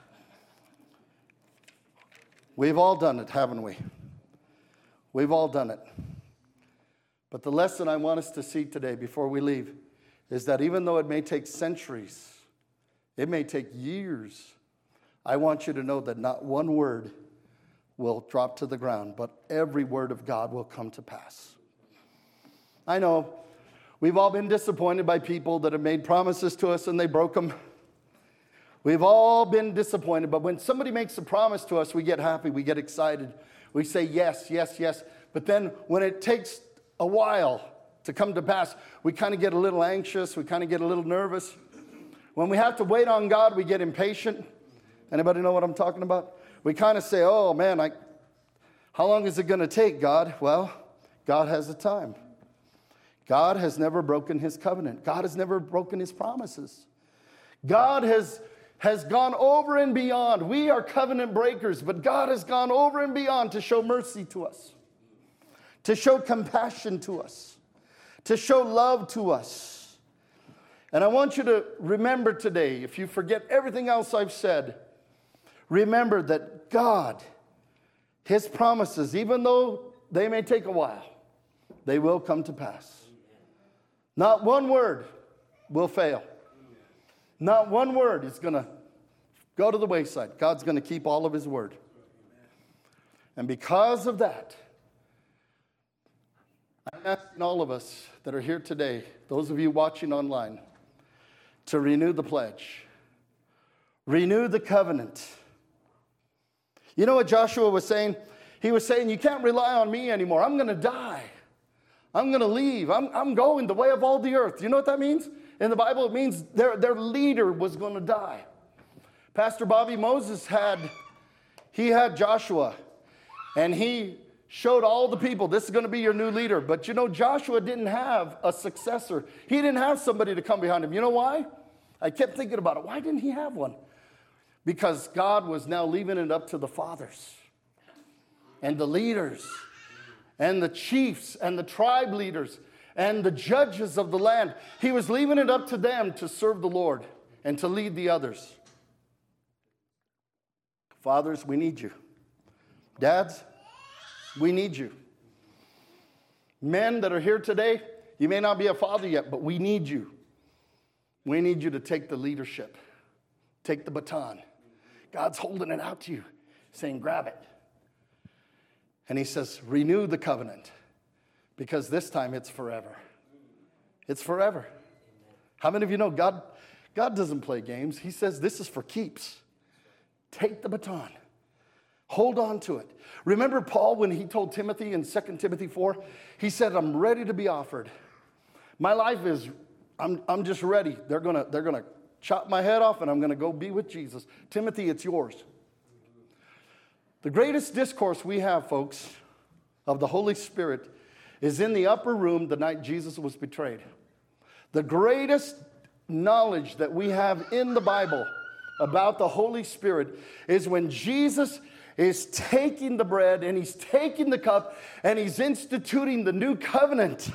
Speaker 4: We've all done it, haven't we? We've all done it. But the lesson I want us to see today before we leave is that even though it may take centuries, it may take years, I want you to know that not one word will drop to the ground, but every word of God will come to pass. I know we've all been disappointed by people that have made promises to us and they broke them. We've all been disappointed, but when somebody makes a promise to us, we get happy, we get excited. We say yes, yes, yes. But then when it takes a while to come to pass, we kind of get a little anxious, we kind of get a little nervous. When we have to wait on God, we get impatient. Anybody know what I'm talking about? We kind of say, oh man, I, how long is it going to take, God? Well, God has a time. God has never broken his covenant. God has never broken his promises. God has, has gone over and beyond. We are covenant breakers, but God has gone over and beyond to show mercy to us, to show compassion to us, to show love to us. And I want you to remember today, if you forget everything else I've said, remember that God, his promises, even though they may take a while, they will come to pass. Not one word will fail. Not one word is going to go to the wayside. God's going to keep all of his word. And because of that, I'm asking all of us that are here today, those of you watching online, to renew the pledge. Renew the covenant. You know what Joshua was saying? He was saying, you can't rely on me anymore. I'm going to die. I'm going to leave. I'm, I'm going the way of all the earth. You know what that means? In the Bible, it means their, their leader was going to die. Pastor Bobby Moses had, he had Joshua, and he showed all the people, this is going to be your new leader. But you know, Joshua didn't have a successor. He didn't have somebody to come behind him. You know why? I kept thinking about it. Why didn't he have one? Because God was now leaving it up to the fathers and the leaders and the chiefs and the tribe leaders and the judges of the land. He was leaving it up to them to serve the Lord and to lead the others. Fathers, we need you. Dads, we need you. Men that are here today, you may not be a father yet, but we need you. We need you to take the leadership, take the baton. God's holding it out to you, saying, grab it. And he says, renew the covenant, because this time it's forever. It's forever. How many of you know God, God doesn't play games? He says this is for keeps. Take the baton. Hold on to it. Remember Paul when he told Timothy in Second Timothy four? He said, I'm ready to be offered. My life is, I'm, I'm just ready. They're gonna, they're gonna chop my head off and I'm gonna go be with Jesus. Timothy, it's yours. The greatest discourse we have, folks, of the Holy Spirit is in the upper room the night Jesus was betrayed. The greatest knowledge that we have in the Bible about the Holy Spirit is when Jesus is taking the bread and he's taking the cup and he's instituting the new covenant.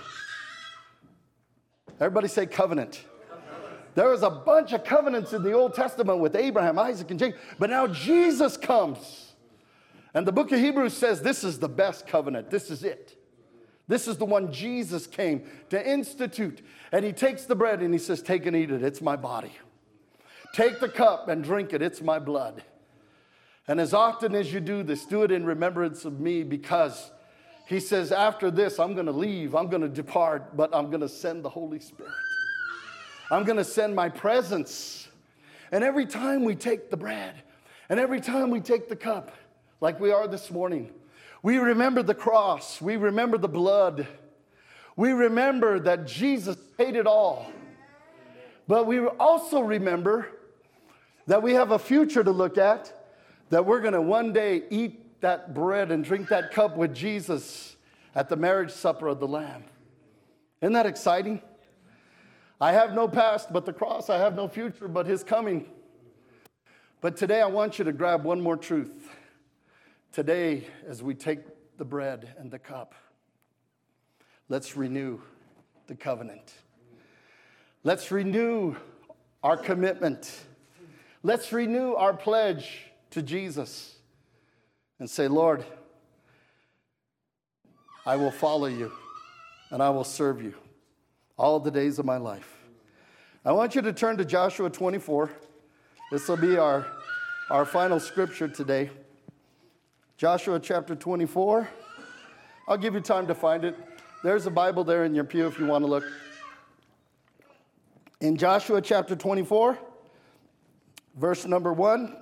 Speaker 4: Everybody say covenant. There was a bunch of covenants in the Old Testament with Abraham, Isaac, and Jacob, but now Jesus comes. And the book of Hebrews says this is the best covenant. This is it. This is the one Jesus came to institute. And he takes the bread and he says, take and eat it. It's my body. Take the cup and drink it. It's my blood. And as often as you do this, do it in remembrance of me, because he says, after this, I'm going to leave. I'm going to depart, but I'm going to send the Holy Spirit. I'm going to send my presence. And every time we take the bread and every time we take the cup, like we are this morning, we remember the cross. We remember the blood. We remember that Jesus paid it all. But we also remember that we have a future to look at, that we're going to one day eat that bread and drink that cup with Jesus at the marriage supper of the Lamb. Isn't that exciting? I have no past but the cross. I have no future but his coming. But today I want you to grab one more truth. Today, as we take the bread and the cup, let's renew the covenant. Let's renew our commitment. Let's renew our pledge to Jesus and say, Lord, I will follow you and I will serve you all the days of my life. I want you to turn to Joshua twenty-four. This will be our, our final scripture today. Joshua chapter twenty-four. I'll give you time to find it. There's a Bible there in your pew if you want to look. In Joshua chapter twenty-four, verse number one.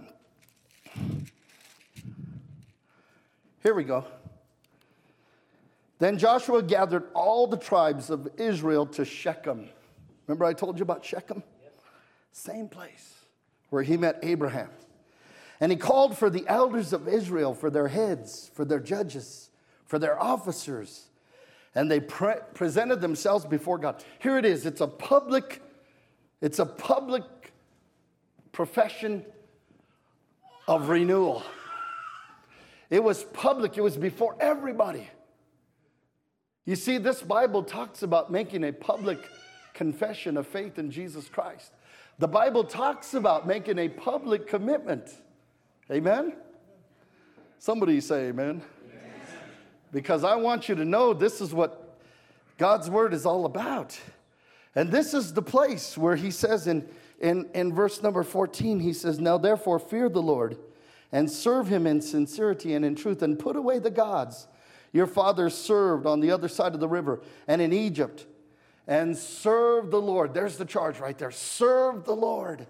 Speaker 4: Here we go. Then Joshua gathered all the tribes of Israel to Shechem. Remember I told you about Shechem? Yep. Same place where he met Abraham. And he called for the elders of Israel, for their heads, for their judges, for their officers. And they pre- presented themselves before God. Here it is. It's a public, it's a public profession of renewal. It was public. It was before everybody. You see, this Bible talks about making a public confession of faith in Jesus Christ. The Bible talks about making a public commitment. Amen? Somebody say amen. Amen. Because I want you to know this is what God's word is all about. And this is the place where he says in, in, in verse number fourteen, he says, now therefore fear the Lord and serve him in sincerity and in truth, and put away the gods your fathers served on the other side of the river and in Egypt, and serve the Lord. There's the charge right there. Serve the Lord.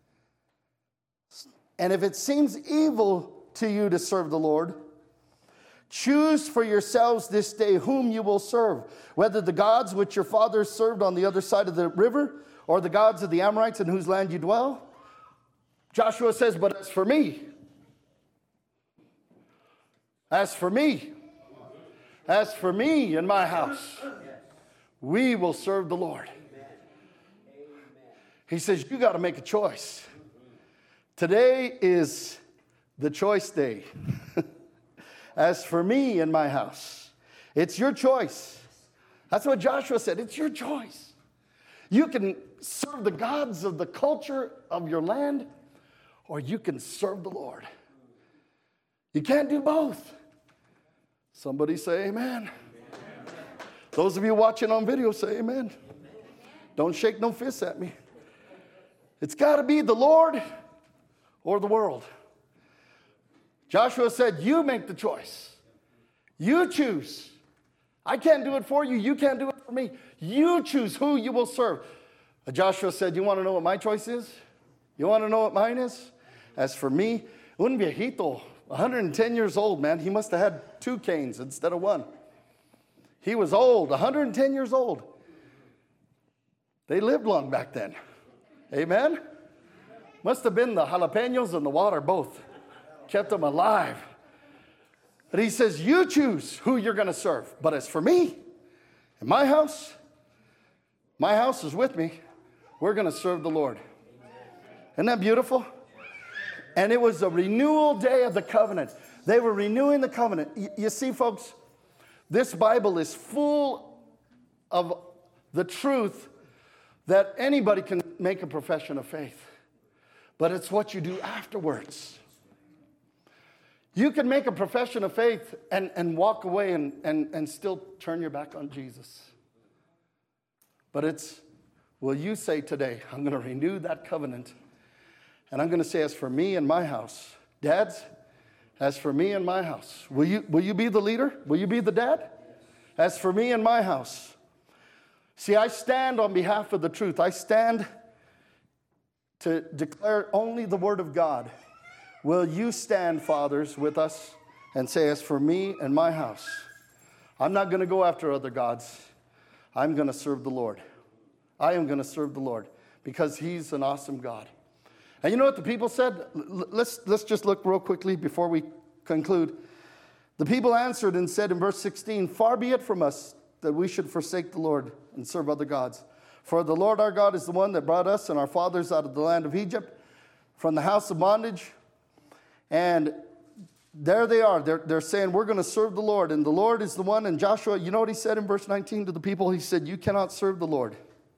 Speaker 4: And if it seems evil to you to serve the Lord, choose for yourselves this day whom you will serve, whether the gods which your fathers served on the other side of the river, or the gods of the Amorites in whose land you dwell. Joshua says, but as for me, as for me, As for me and my house, we will serve the Lord. He says, you got to make a choice. Today is the choice day. As for me and my house, it's your choice. That's what Joshua said. It's your choice. You can serve the gods of the culture of your land, or you can serve the Lord. You can't do both. Somebody say amen. Amen. Those of you watching on video say amen. Amen. Don't shake no fists at me. It's got to be the Lord or the world. Joshua said, you make the choice. You choose. I can't do it for you. You can't do it for me. You choose who you will serve. Joshua said, you want to know what my choice is? You want to know what mine is? As for me, un viejito, one hundred ten years old, man. He must have had two canes instead of one. He was old, one hundred ten years old. They lived long back then. Amen? Must have been the jalapenos and the water both. Kept them alive. But he says, you choose who you're going to serve. But as for me and my house, my house is with me. We're going to serve the Lord. Isn't that beautiful? And it was a renewal day of the covenant. They were renewing the covenant. You, you see, folks, this Bible is full of the truth that anybody can make a profession of faith. But it's what you do afterwards. You can make a profession of faith and, and walk away and, and, and still turn your back on Jesus. But it's, will you say today, I'm going to renew that covenant. And I'm going to say, as for me and my house, dads, as for me and my house, will you, will you be the leader? Will you be the dad? As for me and my house. See, I stand on behalf of the truth. I stand to declare only the word of God. Will you stand, fathers, with us and say, as for me and my house, I'm not going to go after other gods. I'm going to serve the Lord. I am going to serve the Lord because he's an awesome God. And you know what the people said? Let's, let's just look real quickly before we conclude. The people answered and said in verse sixteen, far be it from us that we should forsake the Lord and serve other gods. For the Lord our God is the one that brought us and our fathers out of the land of Egypt, from the house of bondage. And there they are. They're, they're saying, we're going to serve the Lord. And the Lord is the one. And Joshua, you know what he said in verse nineteen to the people? He said, you cannot serve the Lord.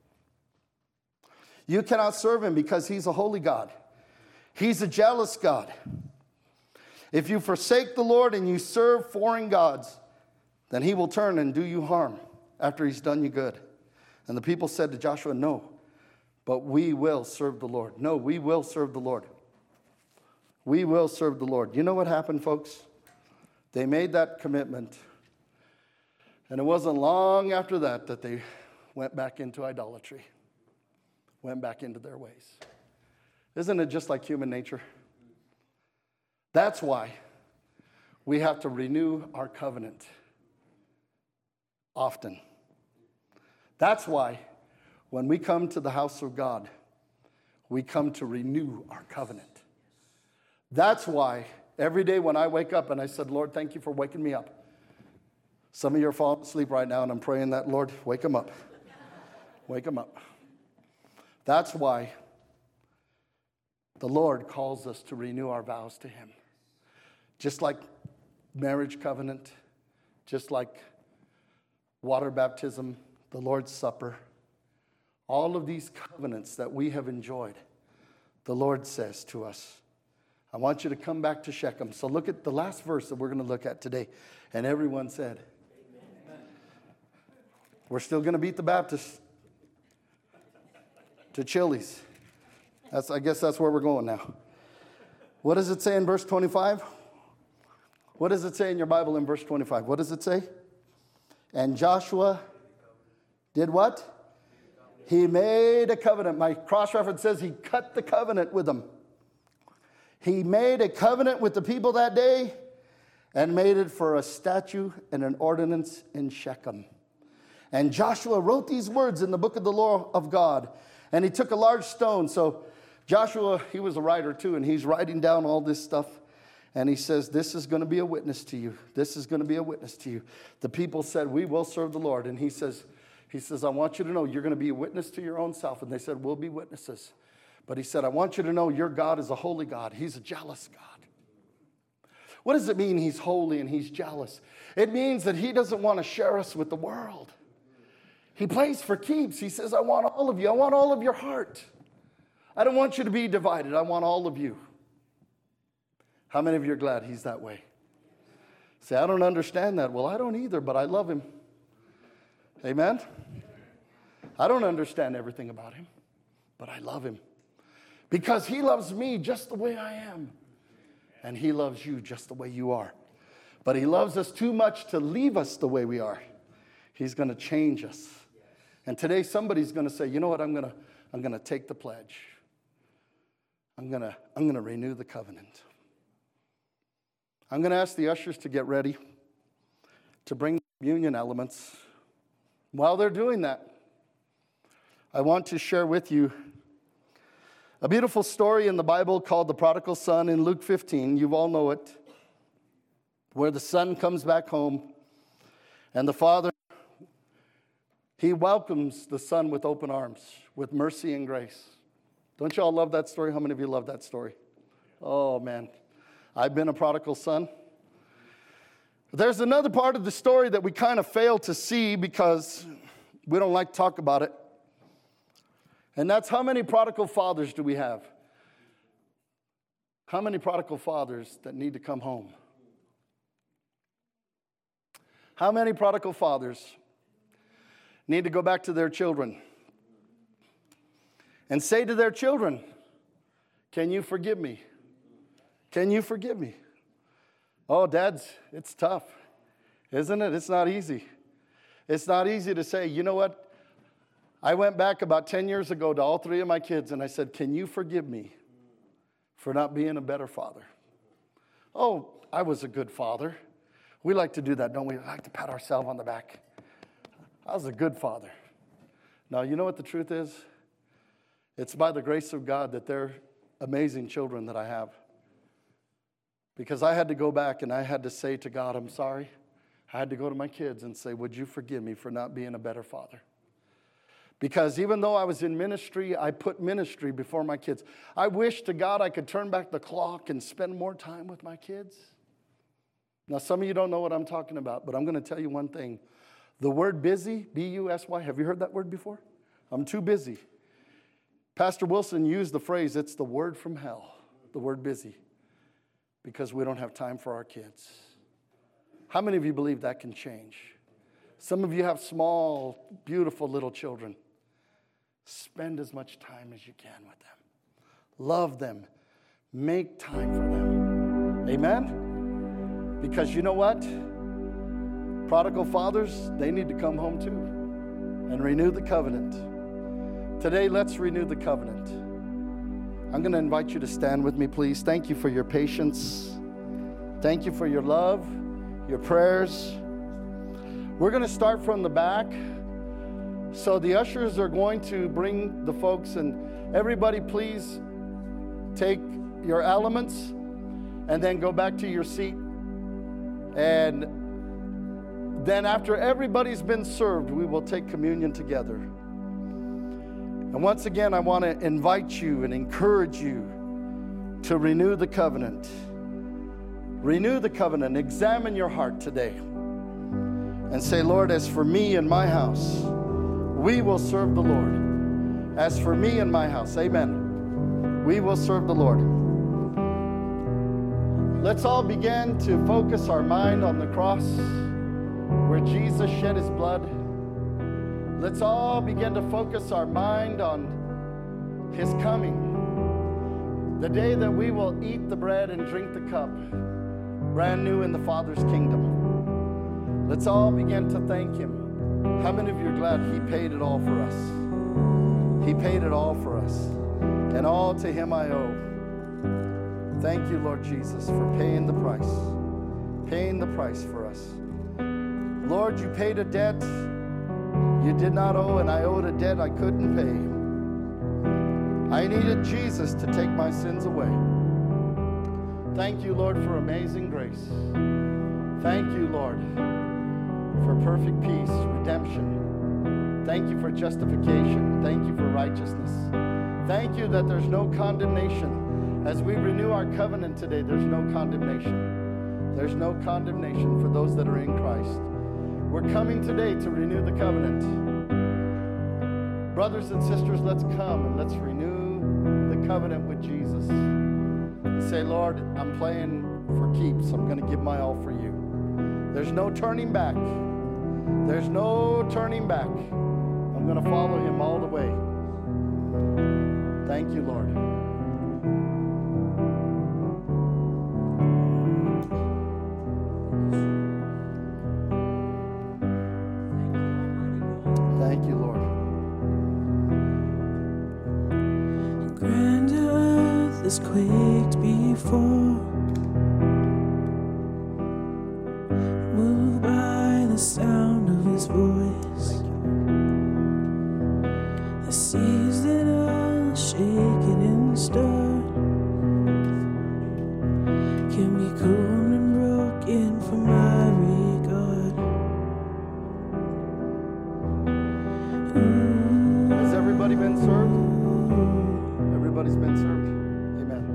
Speaker 4: You cannot serve him because he's a holy God. He's a jealous God. If you forsake the Lord and you serve foreign gods, then he will turn and do you harm after he's done you good. And the people said to Joshua, no, but we will serve the Lord. No, we will serve the Lord. We will serve the Lord. You know what happened, folks? They made that commitment. And it wasn't long after that that they went back into idolatry. Went back into their ways. Isn't it just like human nature? That's why we have to renew our covenant often. That's why when we come to the house of God, we come to renew our covenant. That's why every day when I wake up and I said, Lord, thank you for waking me up. Some of you are falling asleep right now and I'm praying that, Lord, wake them up. Wake them up. That's why the Lord calls us to renew our vows to him. Just like marriage covenant, just like water baptism, the Lord's Supper, all of these covenants that we have enjoyed, the Lord says to us, I want you to come back to Shechem. So look at the last verse that we're going to look at today. And everyone said, amen. We're still going to beat the Baptists to Chili's. That's, I guess that's where we're going now. What does it say in verse twenty-five? What does it say in your Bible in verse twenty-five? What does it say? And Joshua did what? He made a covenant. My cross-reference says he cut the covenant with them. He made a covenant with the people that day and made it for a statute and an ordinance in Shechem. And Joshua wrote these words in the book of the law of God. And he took a large stone. So Joshua, he was a writer too, and he's writing down all this stuff. And he says, this is going to be a witness to you. This is going to be a witness to you. The people said, we will serve the Lord. And he says, he says, I want you to know you're going to be a witness to your own self. And they said, we'll be witnesses. But he said, I want you to know your God is a holy God. He's a jealous God. What does it mean he's holy and he's jealous? It means that he doesn't want to share us with the world. He plays for keeps. He says, I want all of you. I want all of your heart. I don't want you to be divided. I want all of you. How many of you are glad he's that way? Say, I don't understand that. Well, I don't either, but I love him. Amen? I don't understand everything about him, but I love him. Because he loves me just the way I am. And he loves you just the way you are. But he loves us too much to leave us the way we are. He's going to change us. And today somebody's going to say, you know what, I'm going to I'm going to take the pledge. I'm going to I'm going to renew the covenant. I'm going to ask the ushers to get ready to bring the communion elements. While they're doing that, I want to share with you a beautiful story in the Bible called the prodigal son in Luke fifteen. You all know it. Where the son comes back home and the father, he welcomes the son with open arms, with mercy and grace. Don't you all love that story? How many of you love that story? Oh, man. I've been a prodigal son. There's another part of the story that we kind of fail to see because we don't like to talk about it. And that's how many prodigal fathers do we have? How many prodigal fathers that need to come home? How many prodigal fathers need to go back to their children and say to their children, can you forgive me? Can you forgive me? Oh, dads, it's tough, isn't it? It's not easy. It's not easy to say, you know what? I went back about ten years ago to all three of my kids and I said, can you forgive me for not being a better father? Oh, I was a good father. We like to do that, don't we? We like to pat ourselves on the back. I was a good father. Now, you know what the truth is? It's by the grace of God that they're amazing children that I have. Because I had to go back and I had to say to God, I'm sorry. I had to go to my kids and say, would you forgive me for not being a better father? Because even though I was in ministry, I put ministry before my kids. I wish to God I could turn back the clock and spend more time with my kids. Now, some of you don't know what I'm talking about, but I'm going to tell you one thing. The word busy, B U S Y, have you heard that word before? I'm too busy. Pastor Wilson used the phrase, it's the word from hell, the word busy, because we don't have time for our kids. How many of you believe that can change? Some of you have small, beautiful little children. Spend as much time as you can with them. Love them. Make time for them. Amen? Because you know what? Prodigal fathers, they need to come home too and renew the covenant. Today, let's renew the covenant. I'm going to invite you to stand with me, please. Thank you for your patience. Thank you for your love, your prayers. We're going to start from the back. So the ushers are going to bring the folks, and everybody please take your elements and then go back to your seat. And then after everybody's been served, we will take communion together. And once again, I want to invite you and encourage you to renew the covenant. Renew the covenant. Examine your heart today. And say, Lord, as for me and my house, we will serve the Lord. As for me and my house, amen. We will serve the Lord. Let's all begin to focus our mind on the cross where Jesus shed his blood. Let's all begin to focus our mind on his coming. The day that we will eat the bread and drink the cup, brand new in the Father's kingdom. Let's all begin to thank him. How many of you are glad he paid it all for us? He paid it all for us. And all to him I owe. Thank you, Lord Jesus, for paying the price. Paying the price for us. Lord, you paid a debt you did not owe, and I owed a debt I couldn't pay. I needed Jesus to take my sins away. Thank you, Lord, for amazing grace. Thank you, Lord, for perfect peace, redemption. Thank you for justification. Thank you for righteousness. Thank you that there's no condemnation. As we renew our covenant today, there's no condemnation. There's no condemnation for those that are in Christ. We're coming today to renew the covenant. Brothers and sisters, let's come and let's renew the covenant with Jesus. Say, Lord, I'm playing for keeps. I'm going to give my all for you. There's no turning back. There's no turning back. I'm going to follow him all the way. Thank you, Lord. Thank you, Lord.
Speaker 5: Grand earth has quaked before, moved by the sound of his voice. The seas that are shaken and stirred can be cold and broken for my regard. Ooh.
Speaker 4: Has everybody been served? Everybody's been served. Amen.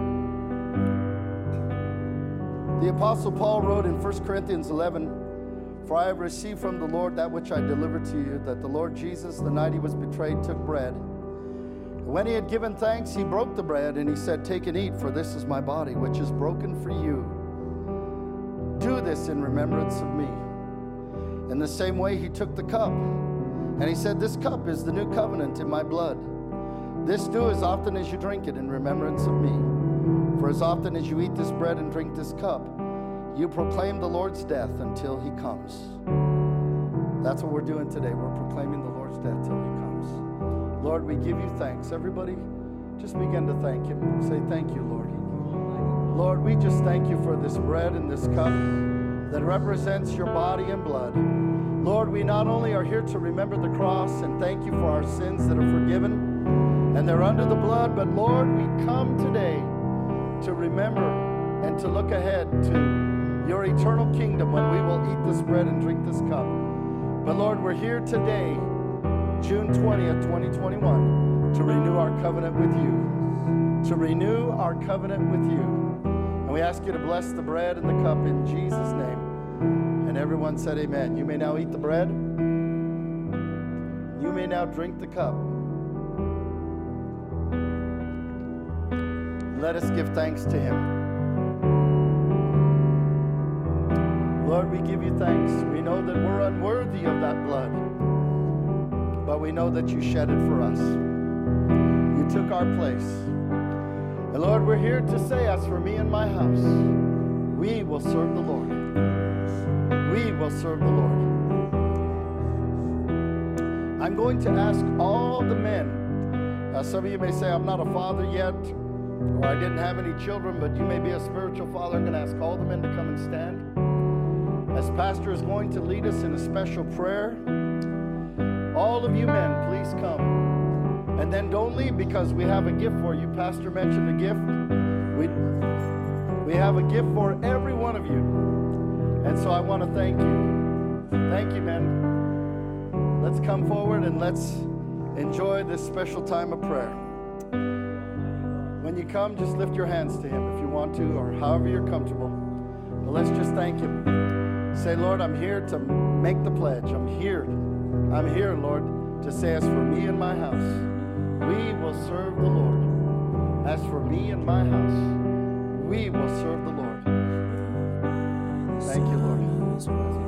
Speaker 4: The Apostle Paul wrote in First Corinthians eleven, "For I have received from the Lord that which I delivered to you, that the Lord Jesus, the night he was betrayed, took bread. When he had given thanks, he broke the bread, and he said, 'Take and eat, for this is my body, which is broken for you. Do this in remembrance of me.' In the same way, he took the cup, and he said, 'This cup is the new covenant in my blood. This do as often as you drink it in remembrance of me. For as often as you eat this bread and drink this cup, you proclaim the Lord's death until he comes.'" That's what we're doing today. We're proclaiming the Lord's death till he comes. Lord, we give you thanks. Everybody, just begin to thank him. Say, "Thank you, Lord." Lord, we just thank you for this bread and this cup that represents your body and blood. Lord, we not only are here to remember the cross and thank you for our sins that are forgiven and they're under the blood, but Lord, we come today to remember and to look ahead to your eternal kingdom when we will eat this bread and drink this cup. But Lord, we're here today, June twentieth, twenty twenty-one, to renew our covenant with you. To renew our covenant with you. And we ask you to bless the bread and the cup in Jesus' name. And everyone said amen. You may now eat the bread. You may now drink the cup. Let us give thanks to him. Lord, we give you thanks. We know that we're unworthy of that blood, but we know that you shed it for us. You took our place. And Lord, we're here to say, as for me and my house, we will serve the Lord. We will serve the Lord. I'm going to ask all the men. Uh, some of you may say, I'm not a father yet, or I didn't have any children, but you may be a spiritual father. I'm going to ask all the men to come and stand. As Pastor is going to lead us in a special prayer, all of you men, please come. And then don't leave, because we have a gift for you. Pastor mentioned a gift. We, we have a gift for every one of you. And so I want to thank you. Thank you, men. Let's come forward and let's enjoy this special time of prayer. When you come, just lift your hands to him if you want to, or however you're comfortable. But let's just thank him. Say, Lord, I'm here to make the pledge. I'm here. I'm here, Lord, to say, as for me and my house, we will serve the Lord. As for me and my house, we will serve the Lord. Thank you, Lord.